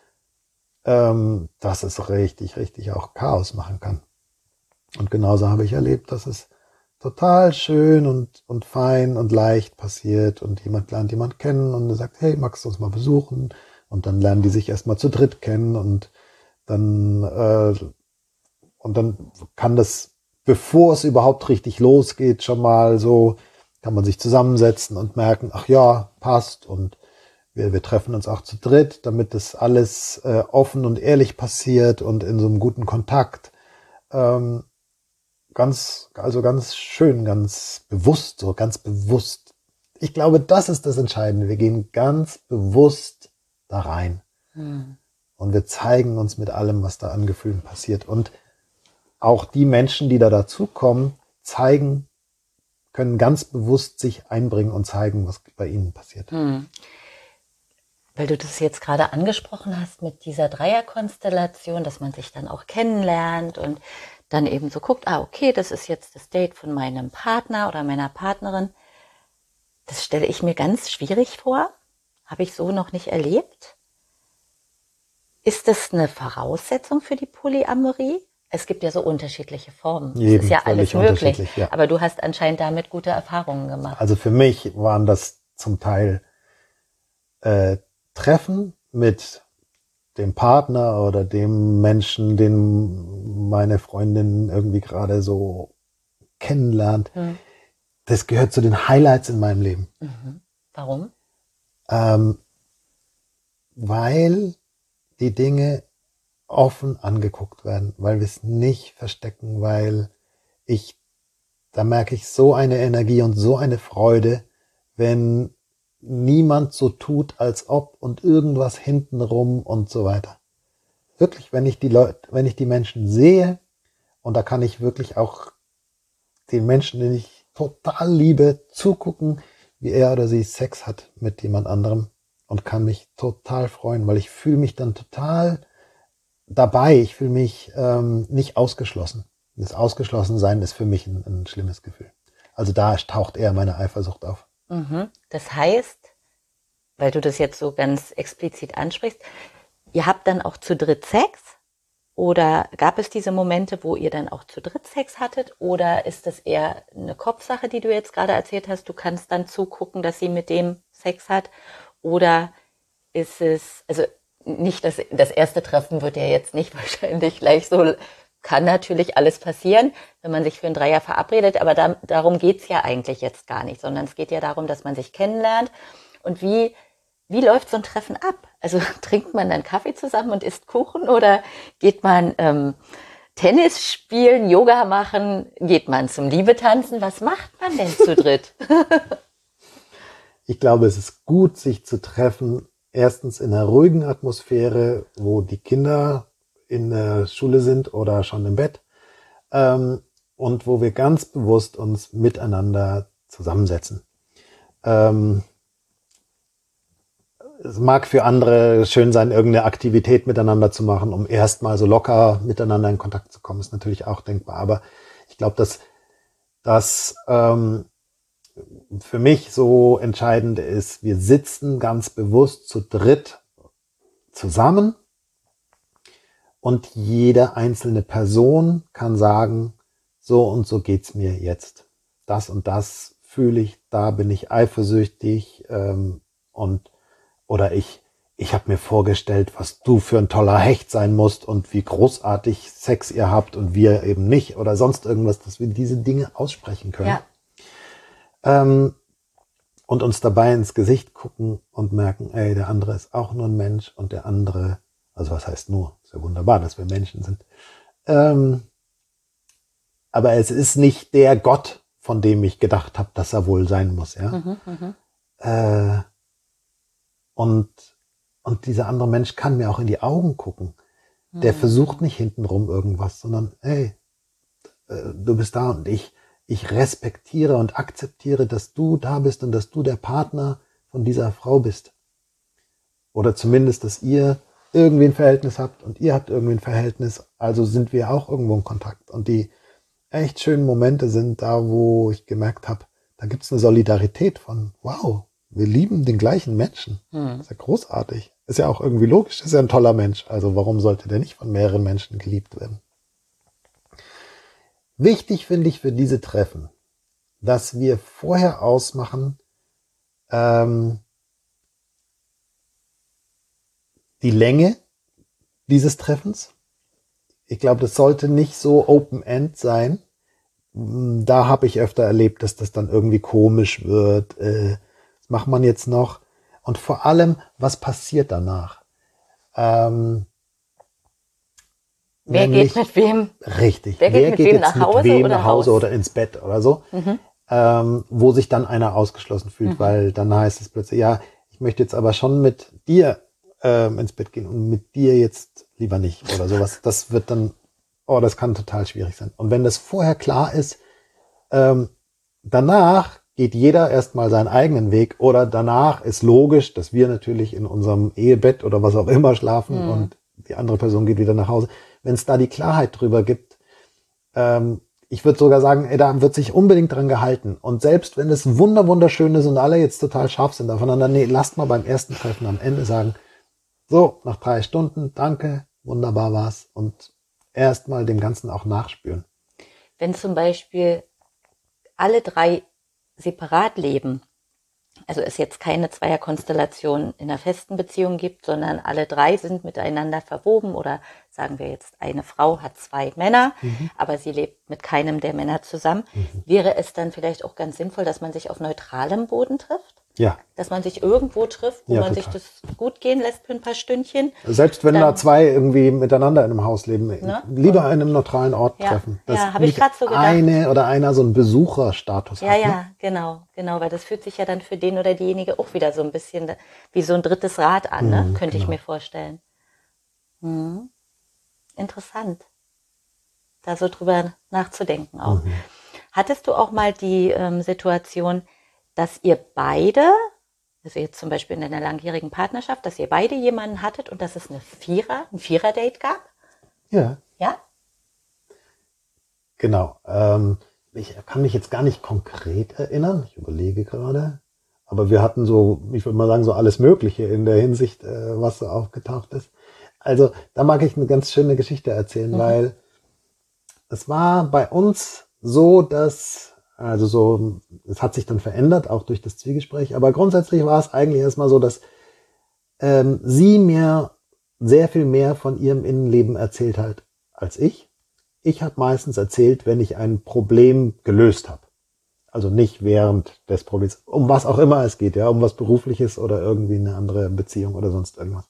dass es richtig, richtig auch Chaos machen kann. Und genauso habe ich erlebt, dass es total schön und fein und leicht passiert und jemand lernt jemand kennen und sagt, hey, magst du uns mal besuchen? Und dann lernen die sich erstmal zu dritt kennen und dann kann das, bevor es überhaupt richtig losgeht, schon mal so, kann man sich zusammensetzen und merken, ach ja, passt und wir treffen uns auch zu dritt, damit das alles offen und ehrlich passiert und in so einem guten Kontakt. Ganz schön, ganz bewusst. Ich glaube, das ist das Entscheidende. Wir gehen ganz bewusst da rein. Und wir zeigen uns mit allem, was da an Gefühlen passiert. Und auch die Menschen, die da dazukommen, können ganz bewusst sich einbringen und zeigen, was bei ihnen passiert. Weil du das jetzt gerade angesprochen hast mit dieser Dreierkonstellation, dass man sich dann auch kennenlernt und dann eben so guckt, okay, das ist jetzt das Date von meinem Partner oder meiner Partnerin. Das stelle ich mir ganz schwierig vor. Habe ich so noch nicht erlebt. Ist das eine Voraussetzung für die Polyamorie? Es gibt ja so unterschiedliche Formen. Es ist ja alles möglich. Ja. Aber du hast anscheinend damit gute Erfahrungen gemacht. Also für mich waren das zum Teil Treffen mit dem Partner oder dem Menschen, den meine Freundin irgendwie gerade so kennenlernt. Das gehört zu den Highlights in meinem Leben. Warum? Weil die Dinge offen angeguckt werden, weil wir es nicht verstecken, weil da merke ich so eine Energie und so eine Freude, wenn niemand so tut, als ob und irgendwas hintenrum und so weiter. Wirklich, wenn ich die Menschen sehe, und da kann ich wirklich auch den Menschen, den ich total liebe, zugucken, wie er oder sie Sex hat mit jemand anderem und kann mich total freuen, weil ich fühle mich dann total dabei. Ich fühle mich nicht ausgeschlossen. Das Ausgeschlossensein ist für mich ein schlimmes Gefühl. Also da taucht eher meine Eifersucht auf. Das heißt, weil du das jetzt so ganz explizit ansprichst, ihr habt dann auch zu dritt Sex? Oder gab es diese Momente, wo ihr dann auch zu dritt Sex hattet? Oder ist das eher eine Kopfsache, die du jetzt gerade erzählt hast? Du kannst dann zugucken, dass sie mit dem Sex hat? Oder ist es, also nicht das erste Treffen wird ja jetzt nicht wahrscheinlich gleich so, kann natürlich alles passieren, wenn man sich für einen Dreier verabredet, aber darum geht's ja eigentlich jetzt gar nicht, sondern es geht ja darum, dass man sich kennenlernt. Und wie läuft so ein Treffen ab? Also trinkt man dann Kaffee zusammen und isst Kuchen oder geht man Tennis spielen, Yoga machen, geht man zum Liebetanzen? Was macht man denn zu dritt? Ich glaube, es ist gut, sich zu treffen, erstens in einer ruhigen Atmosphäre, wo die Kinder in der Schule sind oder schon im Bett, und wo wir ganz bewusst uns miteinander zusammensetzen. Es mag für andere schön sein, irgendeine Aktivität miteinander zu machen, um erstmal so locker miteinander in Kontakt zu kommen, ist natürlich auch denkbar. Aber ich glaube, dass das für mich so entscheidend ist, wir sitzen ganz bewusst zu dritt zusammen und jede einzelne Person kann sagen, so und so geht's mir jetzt. Das und das fühle ich, da bin ich eifersüchtig oder ich habe mir vorgestellt, was du für ein toller Hecht sein musst und wie großartig Sex ihr habt und wir eben nicht oder sonst irgendwas, dass wir diese Dinge aussprechen können. Ja. Und uns dabei ins Gesicht gucken und merken, ey, der andere ist auch nur ein Mensch und der andere, also was heißt nur, ist ja wunderbar, dass wir Menschen sind, aber es ist nicht der Gott, von dem ich gedacht habe, dass er wohl sein muss. Ja? Und dieser andere Mensch kann mir auch in die Augen gucken. Der versucht nicht hintenrum irgendwas, sondern hey, du bist da und ich respektiere und akzeptiere, dass du da bist und dass du der Partner von dieser Frau bist. Oder zumindest, dass ihr irgendwie ein Verhältnis habt und ihr habt irgendwie ein Verhältnis, also sind wir auch irgendwo in Kontakt. Und die echt schönen Momente sind da, wo ich gemerkt habe, da gibt es eine Solidarität von, wow, wir lieben den gleichen Menschen. Das ist ja großartig. Ist ja auch irgendwie logisch, ist ja ein toller Mensch. Also warum sollte der nicht von mehreren Menschen geliebt werden? Wichtig finde ich für diese Treffen, dass wir vorher ausmachen, die Länge dieses Treffens. Ich glaube, das sollte nicht so Open-End sein. Da habe ich öfter erlebt, dass das dann irgendwie komisch wird. Was macht man jetzt noch? Und vor allem, was passiert danach? Wer geht mit wem? Richtig. Wer geht jetzt nach Hause oder ins Bett oder so? Wo sich dann einer ausgeschlossen fühlt, weil dann heißt es plötzlich, ja, ich möchte jetzt aber schon mit dir ins Bett gehen und mit dir jetzt lieber nicht oder sowas. Das wird dann, das kann total schwierig sein. Und wenn das vorher klar ist, danach geht jeder erstmal seinen eigenen Weg oder danach ist logisch, dass wir natürlich in unserem Ehebett oder was auch immer schlafen und die andere Person geht wieder nach Hause. Wenn es da die Klarheit drüber gibt, ich würde sogar sagen, da wird sich unbedingt dran gehalten. Und selbst wenn es wunderschön ist und alle jetzt total scharf sind aufeinander, nee, lasst mal beim ersten Treffen am Ende sagen, so, nach 3 Stunden, danke, wunderbar war's. Und erstmal dem Ganzen auch nachspüren. Wenn zum Beispiel alle 3 separat leben, also es jetzt keine Zweierkonstellation in einer festen Beziehung gibt, sondern alle 3 sind miteinander verwoben oder sagen wir jetzt, eine Frau hat 2 Männer, aber sie lebt mit keinem der Männer zusammen. Wäre es dann vielleicht auch ganz sinnvoll, dass man sich auf neutralem Boden trifft? Ja. Dass man sich irgendwo trifft, wo man sich das gut gehen lässt für ein paar Stündchen. Selbst wenn da 2 irgendwie miteinander in einem Haus leben, lieber an einem neutralen Ort treffen. Ja, habe ich gerade so gedacht. Eine oder einer so einen Besucherstatus hat. Ja, genau, weil das fühlt sich ja dann für den oder diejenige auch wieder so ein bisschen wie so ein drittes Rad an, ne? Könnte ich mir vorstellen. Interessant, da so drüber nachzudenken auch. Hattest du auch mal die Situation, dass ihr beide, also jetzt zum Beispiel in einer langjährigen Partnerschaft, dass ihr beide jemanden hattet und dass es ein Vierer-Date gab? Ja. Ja? Genau. Ich kann mich jetzt gar nicht konkret erinnern. Ich überlege gerade. Aber wir hatten so, ich würde mal sagen, so alles Mögliche in der Hinsicht, was so aufgetaucht ist. Also da mag ich eine ganz schöne Geschichte erzählen, weil es war bei uns so, dass es hat sich dann verändert, auch durch das Zwiegespräch, aber grundsätzlich war es eigentlich erstmal so, dass sie mir sehr viel mehr von ihrem Innenleben erzählt hat als ich. Ich habe meistens erzählt, wenn ich ein Problem gelöst habe. Also nicht während des Problems, um was auch immer es geht, ja, um was Berufliches oder irgendwie eine andere Beziehung oder sonst irgendwas.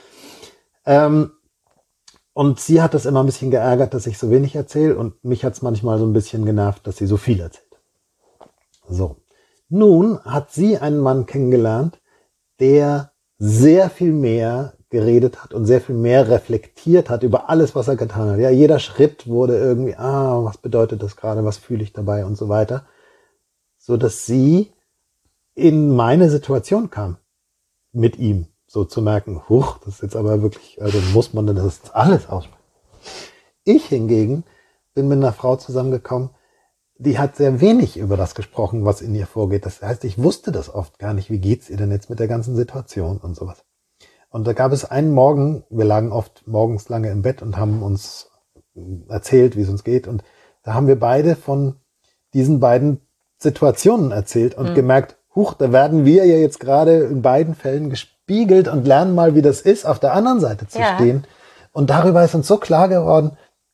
Und sie hat das immer ein bisschen geärgert, dass ich so wenig erzähle und mich hat es manchmal so ein bisschen genervt, dass sie so viel erzählt. So, nun hat sie einen Mann kennengelernt, der sehr viel mehr geredet hat und sehr viel mehr reflektiert hat über alles, was er getan hat. Ja, jeder Schritt wurde irgendwie, was bedeutet das gerade, was fühle ich dabei und so weiter. So dass sie in meine Situation kam, mit ihm. So zu merken, das ist jetzt aber wirklich, also muss man das alles aussprechen. Ich hingegen bin mit einer Frau zusammengekommen, die hat sehr wenig über das gesprochen, was in ihr vorgeht. Das heißt, ich wusste das oft gar nicht. Wie geht's ihr denn jetzt mit der ganzen Situation und sowas? Und da gab es einen Morgen, wir lagen oft morgens lange im Bett und haben uns erzählt, wie es uns geht. Und da haben wir beide von diesen beiden Situationen erzählt und gemerkt, da werden wir ja jetzt gerade in beiden Fällen gespiegelt und lernen mal, wie das ist, auf der anderen Seite zu stehen. Und darüber ist uns so klar geworden,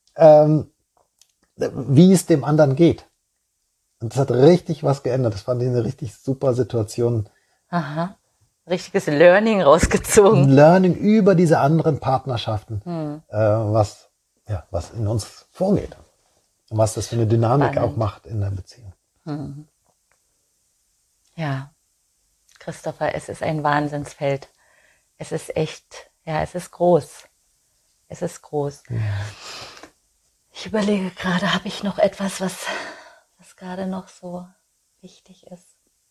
wie es dem anderen geht. Und das hat richtig was geändert. Das fand ich eine richtig super Situation. Aha. Richtiges Learning rausgezogen. Ein Learning über diese anderen Partnerschaften, was in uns vorgeht. Und was das für eine Dynamik Spannend. auch macht in der Beziehung. Ja, Christopher, es ist ein Wahnsinnsfeld. Es ist echt, ja, es ist groß. Es ist groß. Ja. Ich überlege gerade, habe ich noch etwas, was gerade noch so wichtig ist?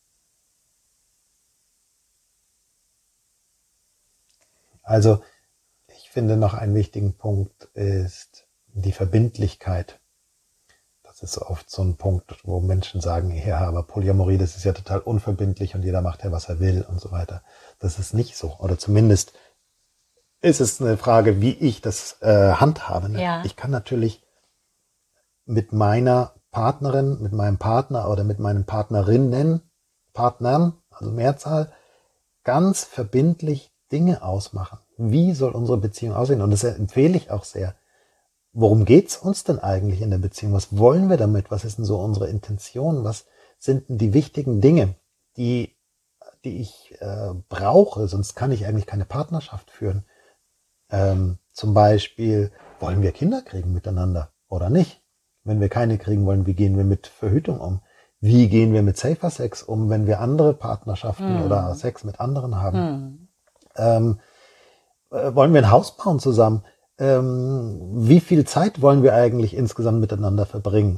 Also ich finde noch einen wichtigen Punkt ist die Verbindlichkeit. Das ist oft so ein Punkt, wo Menschen sagen, ja, aber Polyamorie, das ist ja total unverbindlich und jeder macht ja, was er will und so weiter. Das ist nicht so. Oder zumindest ist es eine Frage, wie ich das handhabe. Ne? Ja. Ich kann natürlich mit meiner Partnerin, mit meinem Partner oder mit meinen Partnern, also Mehrzahl, ganz verbindlich Dinge ausmachen. Wie soll unsere Beziehung aussehen? Und das empfehle ich auch sehr. Worum geht's uns denn eigentlich in der Beziehung? Was wollen wir damit? Was ist denn so unsere Intention? Was sind denn die wichtigen Dinge, die ich brauche? Sonst kann ich eigentlich keine Partnerschaft führen. Zum Beispiel, wollen wir Kinder kriegen miteinander oder nicht? Wenn wir keine kriegen wollen, wie gehen wir mit Verhütung um? Wie gehen wir mit Safer Sex um, wenn wir andere Partnerschaften oder Sex mit anderen haben? Wollen wir ein Haus bauen zusammen? Wie viel Zeit wollen wir eigentlich insgesamt miteinander verbringen?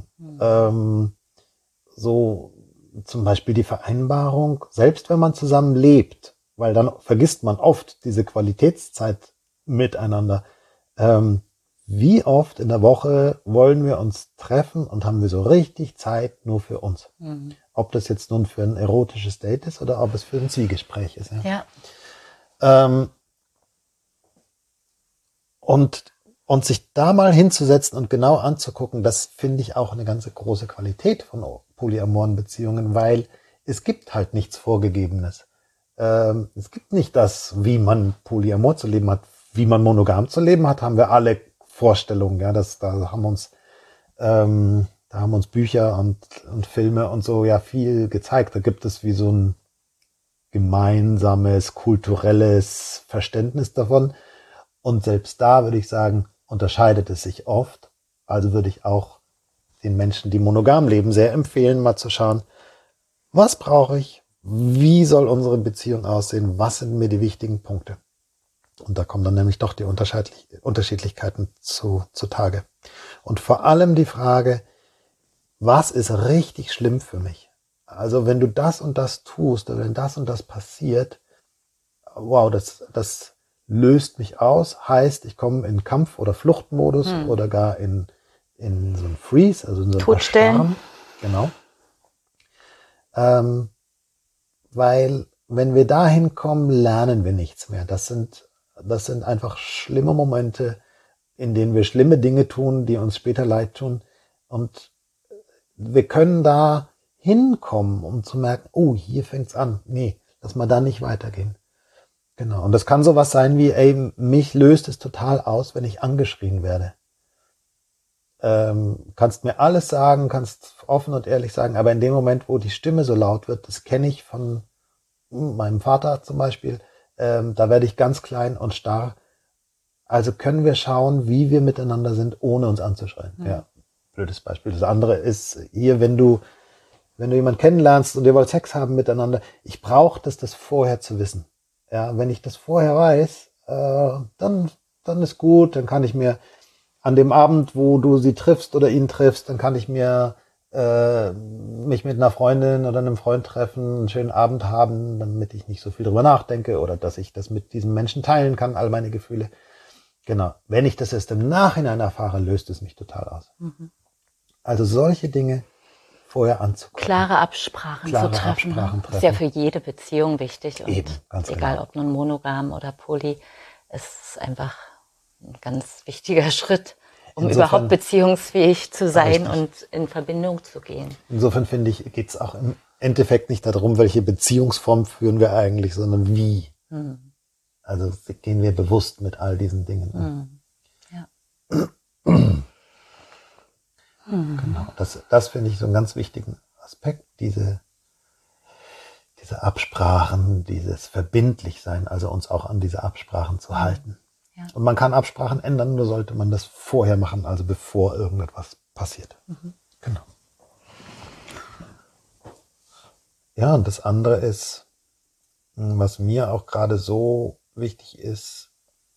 So zum Beispiel die Vereinbarung, selbst wenn man zusammen lebt, weil dann vergisst man oft diese Qualitätszeit miteinander. Wie oft in der Woche wollen wir uns treffen und haben wir so richtig Zeit nur für uns? Ob das jetzt nun für ein erotisches Date ist oder ob es für ein Zwiegespräch ist. Ja. Und sich da mal hinzusetzen und genau anzugucken, das finde ich auch eine ganz große Qualität von polyamoren Beziehungen, weil es gibt halt nichts Vorgegebenes. Es gibt nicht das, wie man Polyamor zu leben hat, wie man monogam zu leben hat, haben wir alle Vorstellungen. Ja, da haben uns Bücher und Filme und so ja viel gezeigt. Da gibt es wie so ein gemeinsames, kulturelles Verständnis davon. Und selbst da würde ich sagen, unterscheidet es sich oft. Also würde ich auch den Menschen, die monogam leben, sehr empfehlen, mal zu schauen, was brauche ich? Wie soll unsere Beziehung aussehen? Was sind mir die wichtigen Punkte? Und da kommen dann nämlich doch die Unterschiedlichkeiten zutage. Und vor allem die Frage, was ist richtig schlimm für mich? Also wenn du das und das tust oder wenn das und das passiert, wow, das löst mich aus, heißt, ich komme in Kampf- oder Fluchtmodus oder gar in so ein Freeze, also in so ein Todstellen. Erstarren. Genau. Weil wenn wir dahin kommen, lernen wir nichts mehr. Das sind einfach schlimme Momente, in denen wir schlimme Dinge tun, die uns später leid tun. Und wir können da hinkommen, um zu merken, oh, hier fängt's an. Nee, lass mal da nicht weitergehen. Genau. Und das kann sowas sein wie, ey, mich löst es total aus, wenn ich angeschrien werde. Kannst mir alles sagen, kannst offen und ehrlich sagen, aber in dem Moment, wo die Stimme so laut wird, das kenne ich von meinem Vater zum Beispiel, da werde ich ganz klein und starr. Also können wir schauen, wie wir miteinander sind, ohne uns anzuschreien. Ja, blödes Beispiel. Das andere ist hier, wenn du jemanden kennenlernst und ihr wollt Sex haben miteinander, ich brauche das vorher zu wissen. Ja, wenn ich das vorher weiß, dann ist gut, dann kann ich mir an dem Abend, wo du sie triffst oder ihn triffst, dann kann ich mir mich mit einer Freundin oder einem Freund treffen, einen schönen Abend haben, damit ich nicht so viel drüber nachdenke oder dass ich das mit diesem Menschen teilen kann, all meine Gefühle. Genau. Wenn ich das erst im Nachhinein erfahre, löst es mich total aus. Also solche Dinge vorher anzugucken. Klare Absprachen zu treffen. Das ist ja für jede Beziehung wichtig. Und eben, ganz egal, genau. ob nun monogam oder poly, es ist einfach ein ganz wichtiger Schritt, um Insofern, überhaupt beziehungsfähig zu sein richtig. und in Verbindung zu gehen. Insofern finde ich, geht es auch im Endeffekt nicht darum, welche Beziehungsform führen wir eigentlich, sondern wie. Also gehen wir bewusst mit all diesen Dingen um. Ja. Genau, das finde ich so einen ganz wichtigen Aspekt, diese Absprachen, dieses Verbindlichsein, also uns auch an diese Absprachen zu halten. Ja. Und man kann Absprachen ändern, nur sollte man das vorher machen, also bevor irgendetwas passiert. Genau. Ja, und das andere ist, was mir auch gerade so wichtig ist,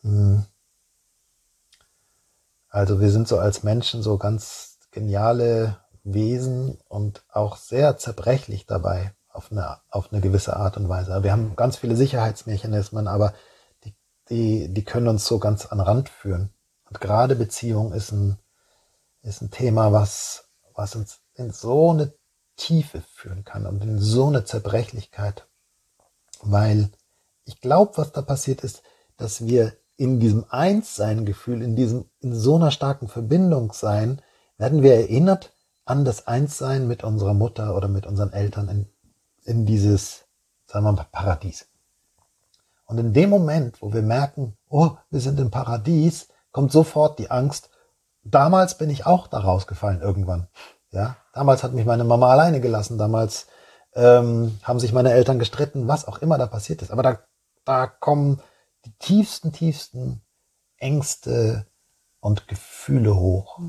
also wir sind so als Menschen so ganz geniale Wesen und auch sehr zerbrechlich dabei auf eine gewisse Art und Weise. Wir haben ganz viele Sicherheitsmechanismen, aber die können uns so ganz an den Rand führen. Und gerade Beziehung ist ein Thema, was uns in so eine Tiefe führen kann und in so eine Zerbrechlichkeit. Weil ich glaube, was da passiert ist, dass wir in diesem Einssein-Gefühl, in so einer starken Verbindung sein, werden wir erinnert an das Einssein mit unserer Mutter oder mit unseren Eltern in dieses, sagen wir mal, Paradies. Und in dem Moment, wo wir merken, oh, wir sind im Paradies, kommt sofort die Angst. Damals bin ich auch da rausgefallen irgendwann. Ja, damals hat mich meine Mama alleine gelassen. Damals haben sich meine Eltern gestritten, was auch immer da passiert ist. Aber da kommen die tiefsten Ängste und Gefühle hoch.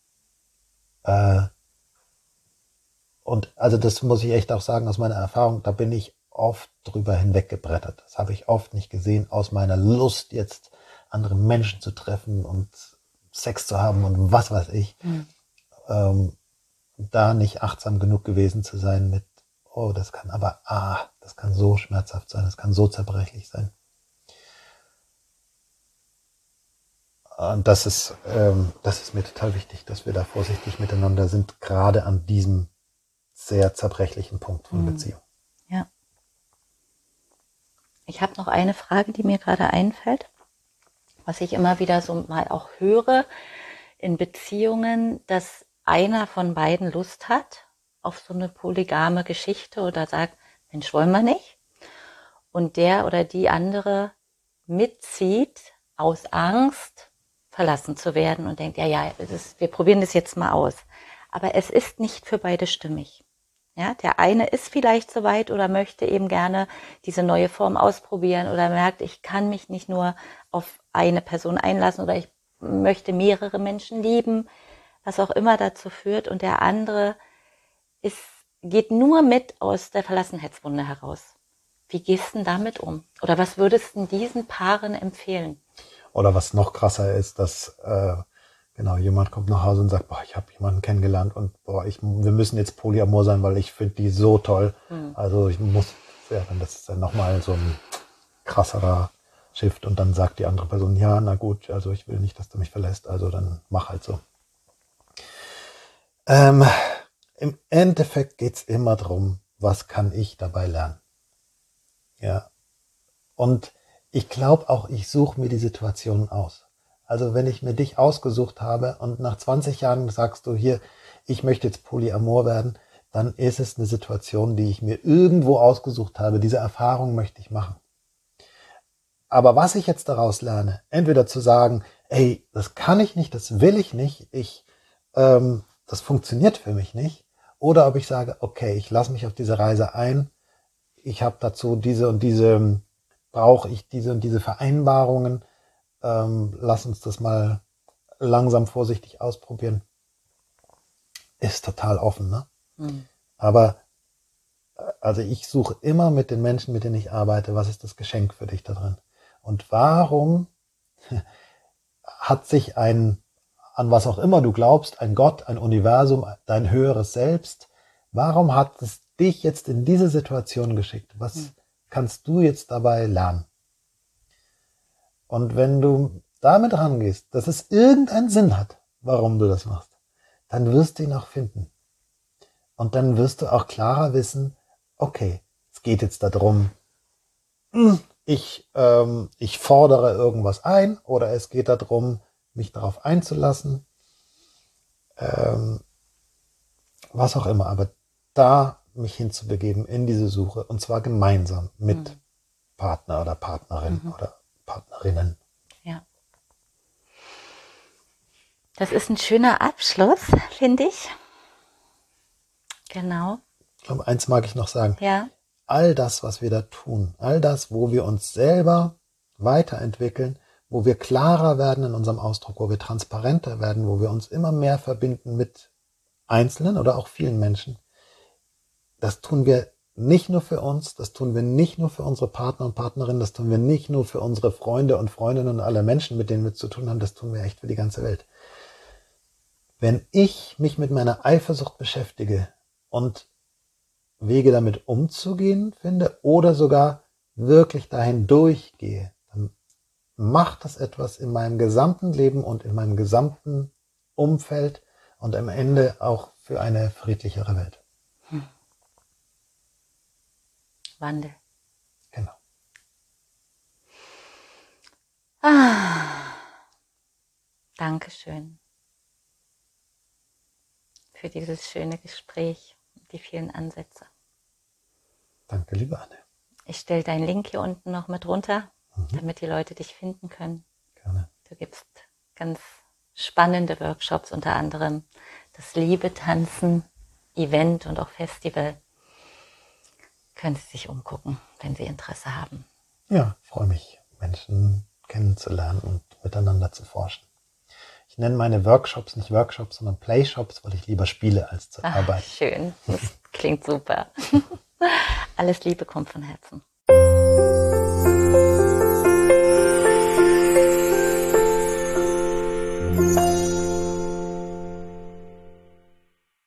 Und also das muss ich echt auch sagen aus meiner Erfahrung, da bin ich oft drüber hinweggebrettert. Das habe ich oft nicht gesehen aus meiner Lust, jetzt andere Menschen zu treffen und Sex zu haben und was weiß ich. Da nicht achtsam genug gewesen zu sein mit, oh, das kann so schmerzhaft sein, das kann so zerbrechlich sein. Und das ist mir total wichtig, dass wir da vorsichtig miteinander sind, gerade an diesem sehr zerbrechlichen Punkt von Beziehung. Ja. Ich habe noch eine Frage, die mir gerade einfällt, was ich immer wieder so mal auch höre in Beziehungen, dass einer von beiden Lust hat auf so eine polygame Geschichte oder sagt, Mensch, wollen wir nicht? Und der oder die andere mitzieht aus Angst, verlassen zu werden und denkt, wir probieren das jetzt mal aus. Aber es ist nicht für beide stimmig. Ja, der eine ist vielleicht soweit oder möchte eben gerne diese neue Form ausprobieren oder merkt, ich kann mich nicht nur auf eine Person einlassen oder ich möchte mehrere Menschen lieben, was auch immer dazu führt. Und der andere geht nur mit aus der Verlassenheitswunde heraus. Wie gehst du denn damit um? Oder was würdest du diesen Paaren empfehlen? Oder was noch krasser ist, dass jemand kommt nach Hause und sagt, boah, ich habe jemanden kennengelernt und wir müssen jetzt Polyamor sein, weil ich finde die so toll. Also ich muss, das ist dann nochmal so ein krasserer Shift und dann sagt die andere Person, ja, na gut, also ich will nicht, dass du mich verlässt, also dann mach halt so. Im Endeffekt geht's immer darum, was kann ich dabei lernen? Ja. Und ich glaube auch, ich suche mir die Situationen aus. Also wenn ich mir dich ausgesucht habe und nach 20 Jahren sagst du hier, ich möchte jetzt Polyamor werden, dann ist es eine Situation, die ich mir irgendwo ausgesucht habe. Diese Erfahrung möchte ich machen. Aber was ich jetzt daraus lerne, entweder zu sagen, ey, das kann ich nicht, das will ich nicht, das funktioniert für mich nicht, oder ob ich sage, okay, ich lasse mich auf diese Reise ein, ich habe dazu brauche ich diese und diese Vereinbarungen, lass uns das mal langsam vorsichtig ausprobieren, ist total offen, ne? Aber also ich suche immer mit den Menschen, mit denen ich arbeite, was ist das Geschenk für dich da drin? Und warum hat sich an was auch immer du glaubst, ein Gott, ein Universum, dein höheres Selbst, warum hat es dich jetzt in diese Situation geschickt? Was kannst du jetzt dabei lernen? Und wenn du damit rangehst, dass es irgendeinen Sinn hat, warum du das machst, dann wirst du ihn auch finden. Und dann wirst du auch klarer wissen, okay, es geht jetzt darum, ich fordere irgendwas ein oder es geht darum, mich darauf einzulassen, was auch immer, aber da mich hinzubegeben in diese Suche und zwar gemeinsam mit Partner oder Partnerin oder Partnerinnen. Ja. Das ist ein schöner Abschluss, finde ich. Genau. Aber eins mag ich noch sagen. Ja. All das, was wir da tun, all das, wo wir uns selber weiterentwickeln, wo wir klarer werden in unserem Ausdruck, wo wir transparenter werden, wo wir uns immer mehr verbinden mit Einzelnen oder auch vielen Menschen, das tun wir nicht nur für uns, das tun wir nicht nur für unsere Partner und Partnerinnen, das tun wir nicht nur für unsere Freunde und Freundinnen und alle Menschen, mit denen wir zu tun haben, das tun wir echt für die ganze Welt. Wenn ich mich mit meiner Eifersucht beschäftige und Wege damit umzugehen finde oder sogar wirklich dahin durchgehe, dann macht das etwas in meinem gesamten Leben und in meinem gesamten Umfeld und am Ende auch für eine friedlichere Welt. Wandel. Genau. Dankeschön für dieses schöne Gespräch, die vielen Ansätze. Danke, liebe Anne. Ich stelle deinen Link hier unten noch mit runter, damit die Leute dich finden können. Gerne. Du gibst ganz spannende Workshops, unter anderem das Liebe-Tanzen, Event und auch Festival. Können Sie sich umgucken, wenn Sie Interesse haben. Ja, freue mich, Menschen kennenzulernen und miteinander zu forschen. Ich nenne meine Workshops nicht Workshops, sondern Playshops, weil ich lieber spiele als zu arbeiten. Schön, das klingt super. Alles Liebe kommt von Herzen.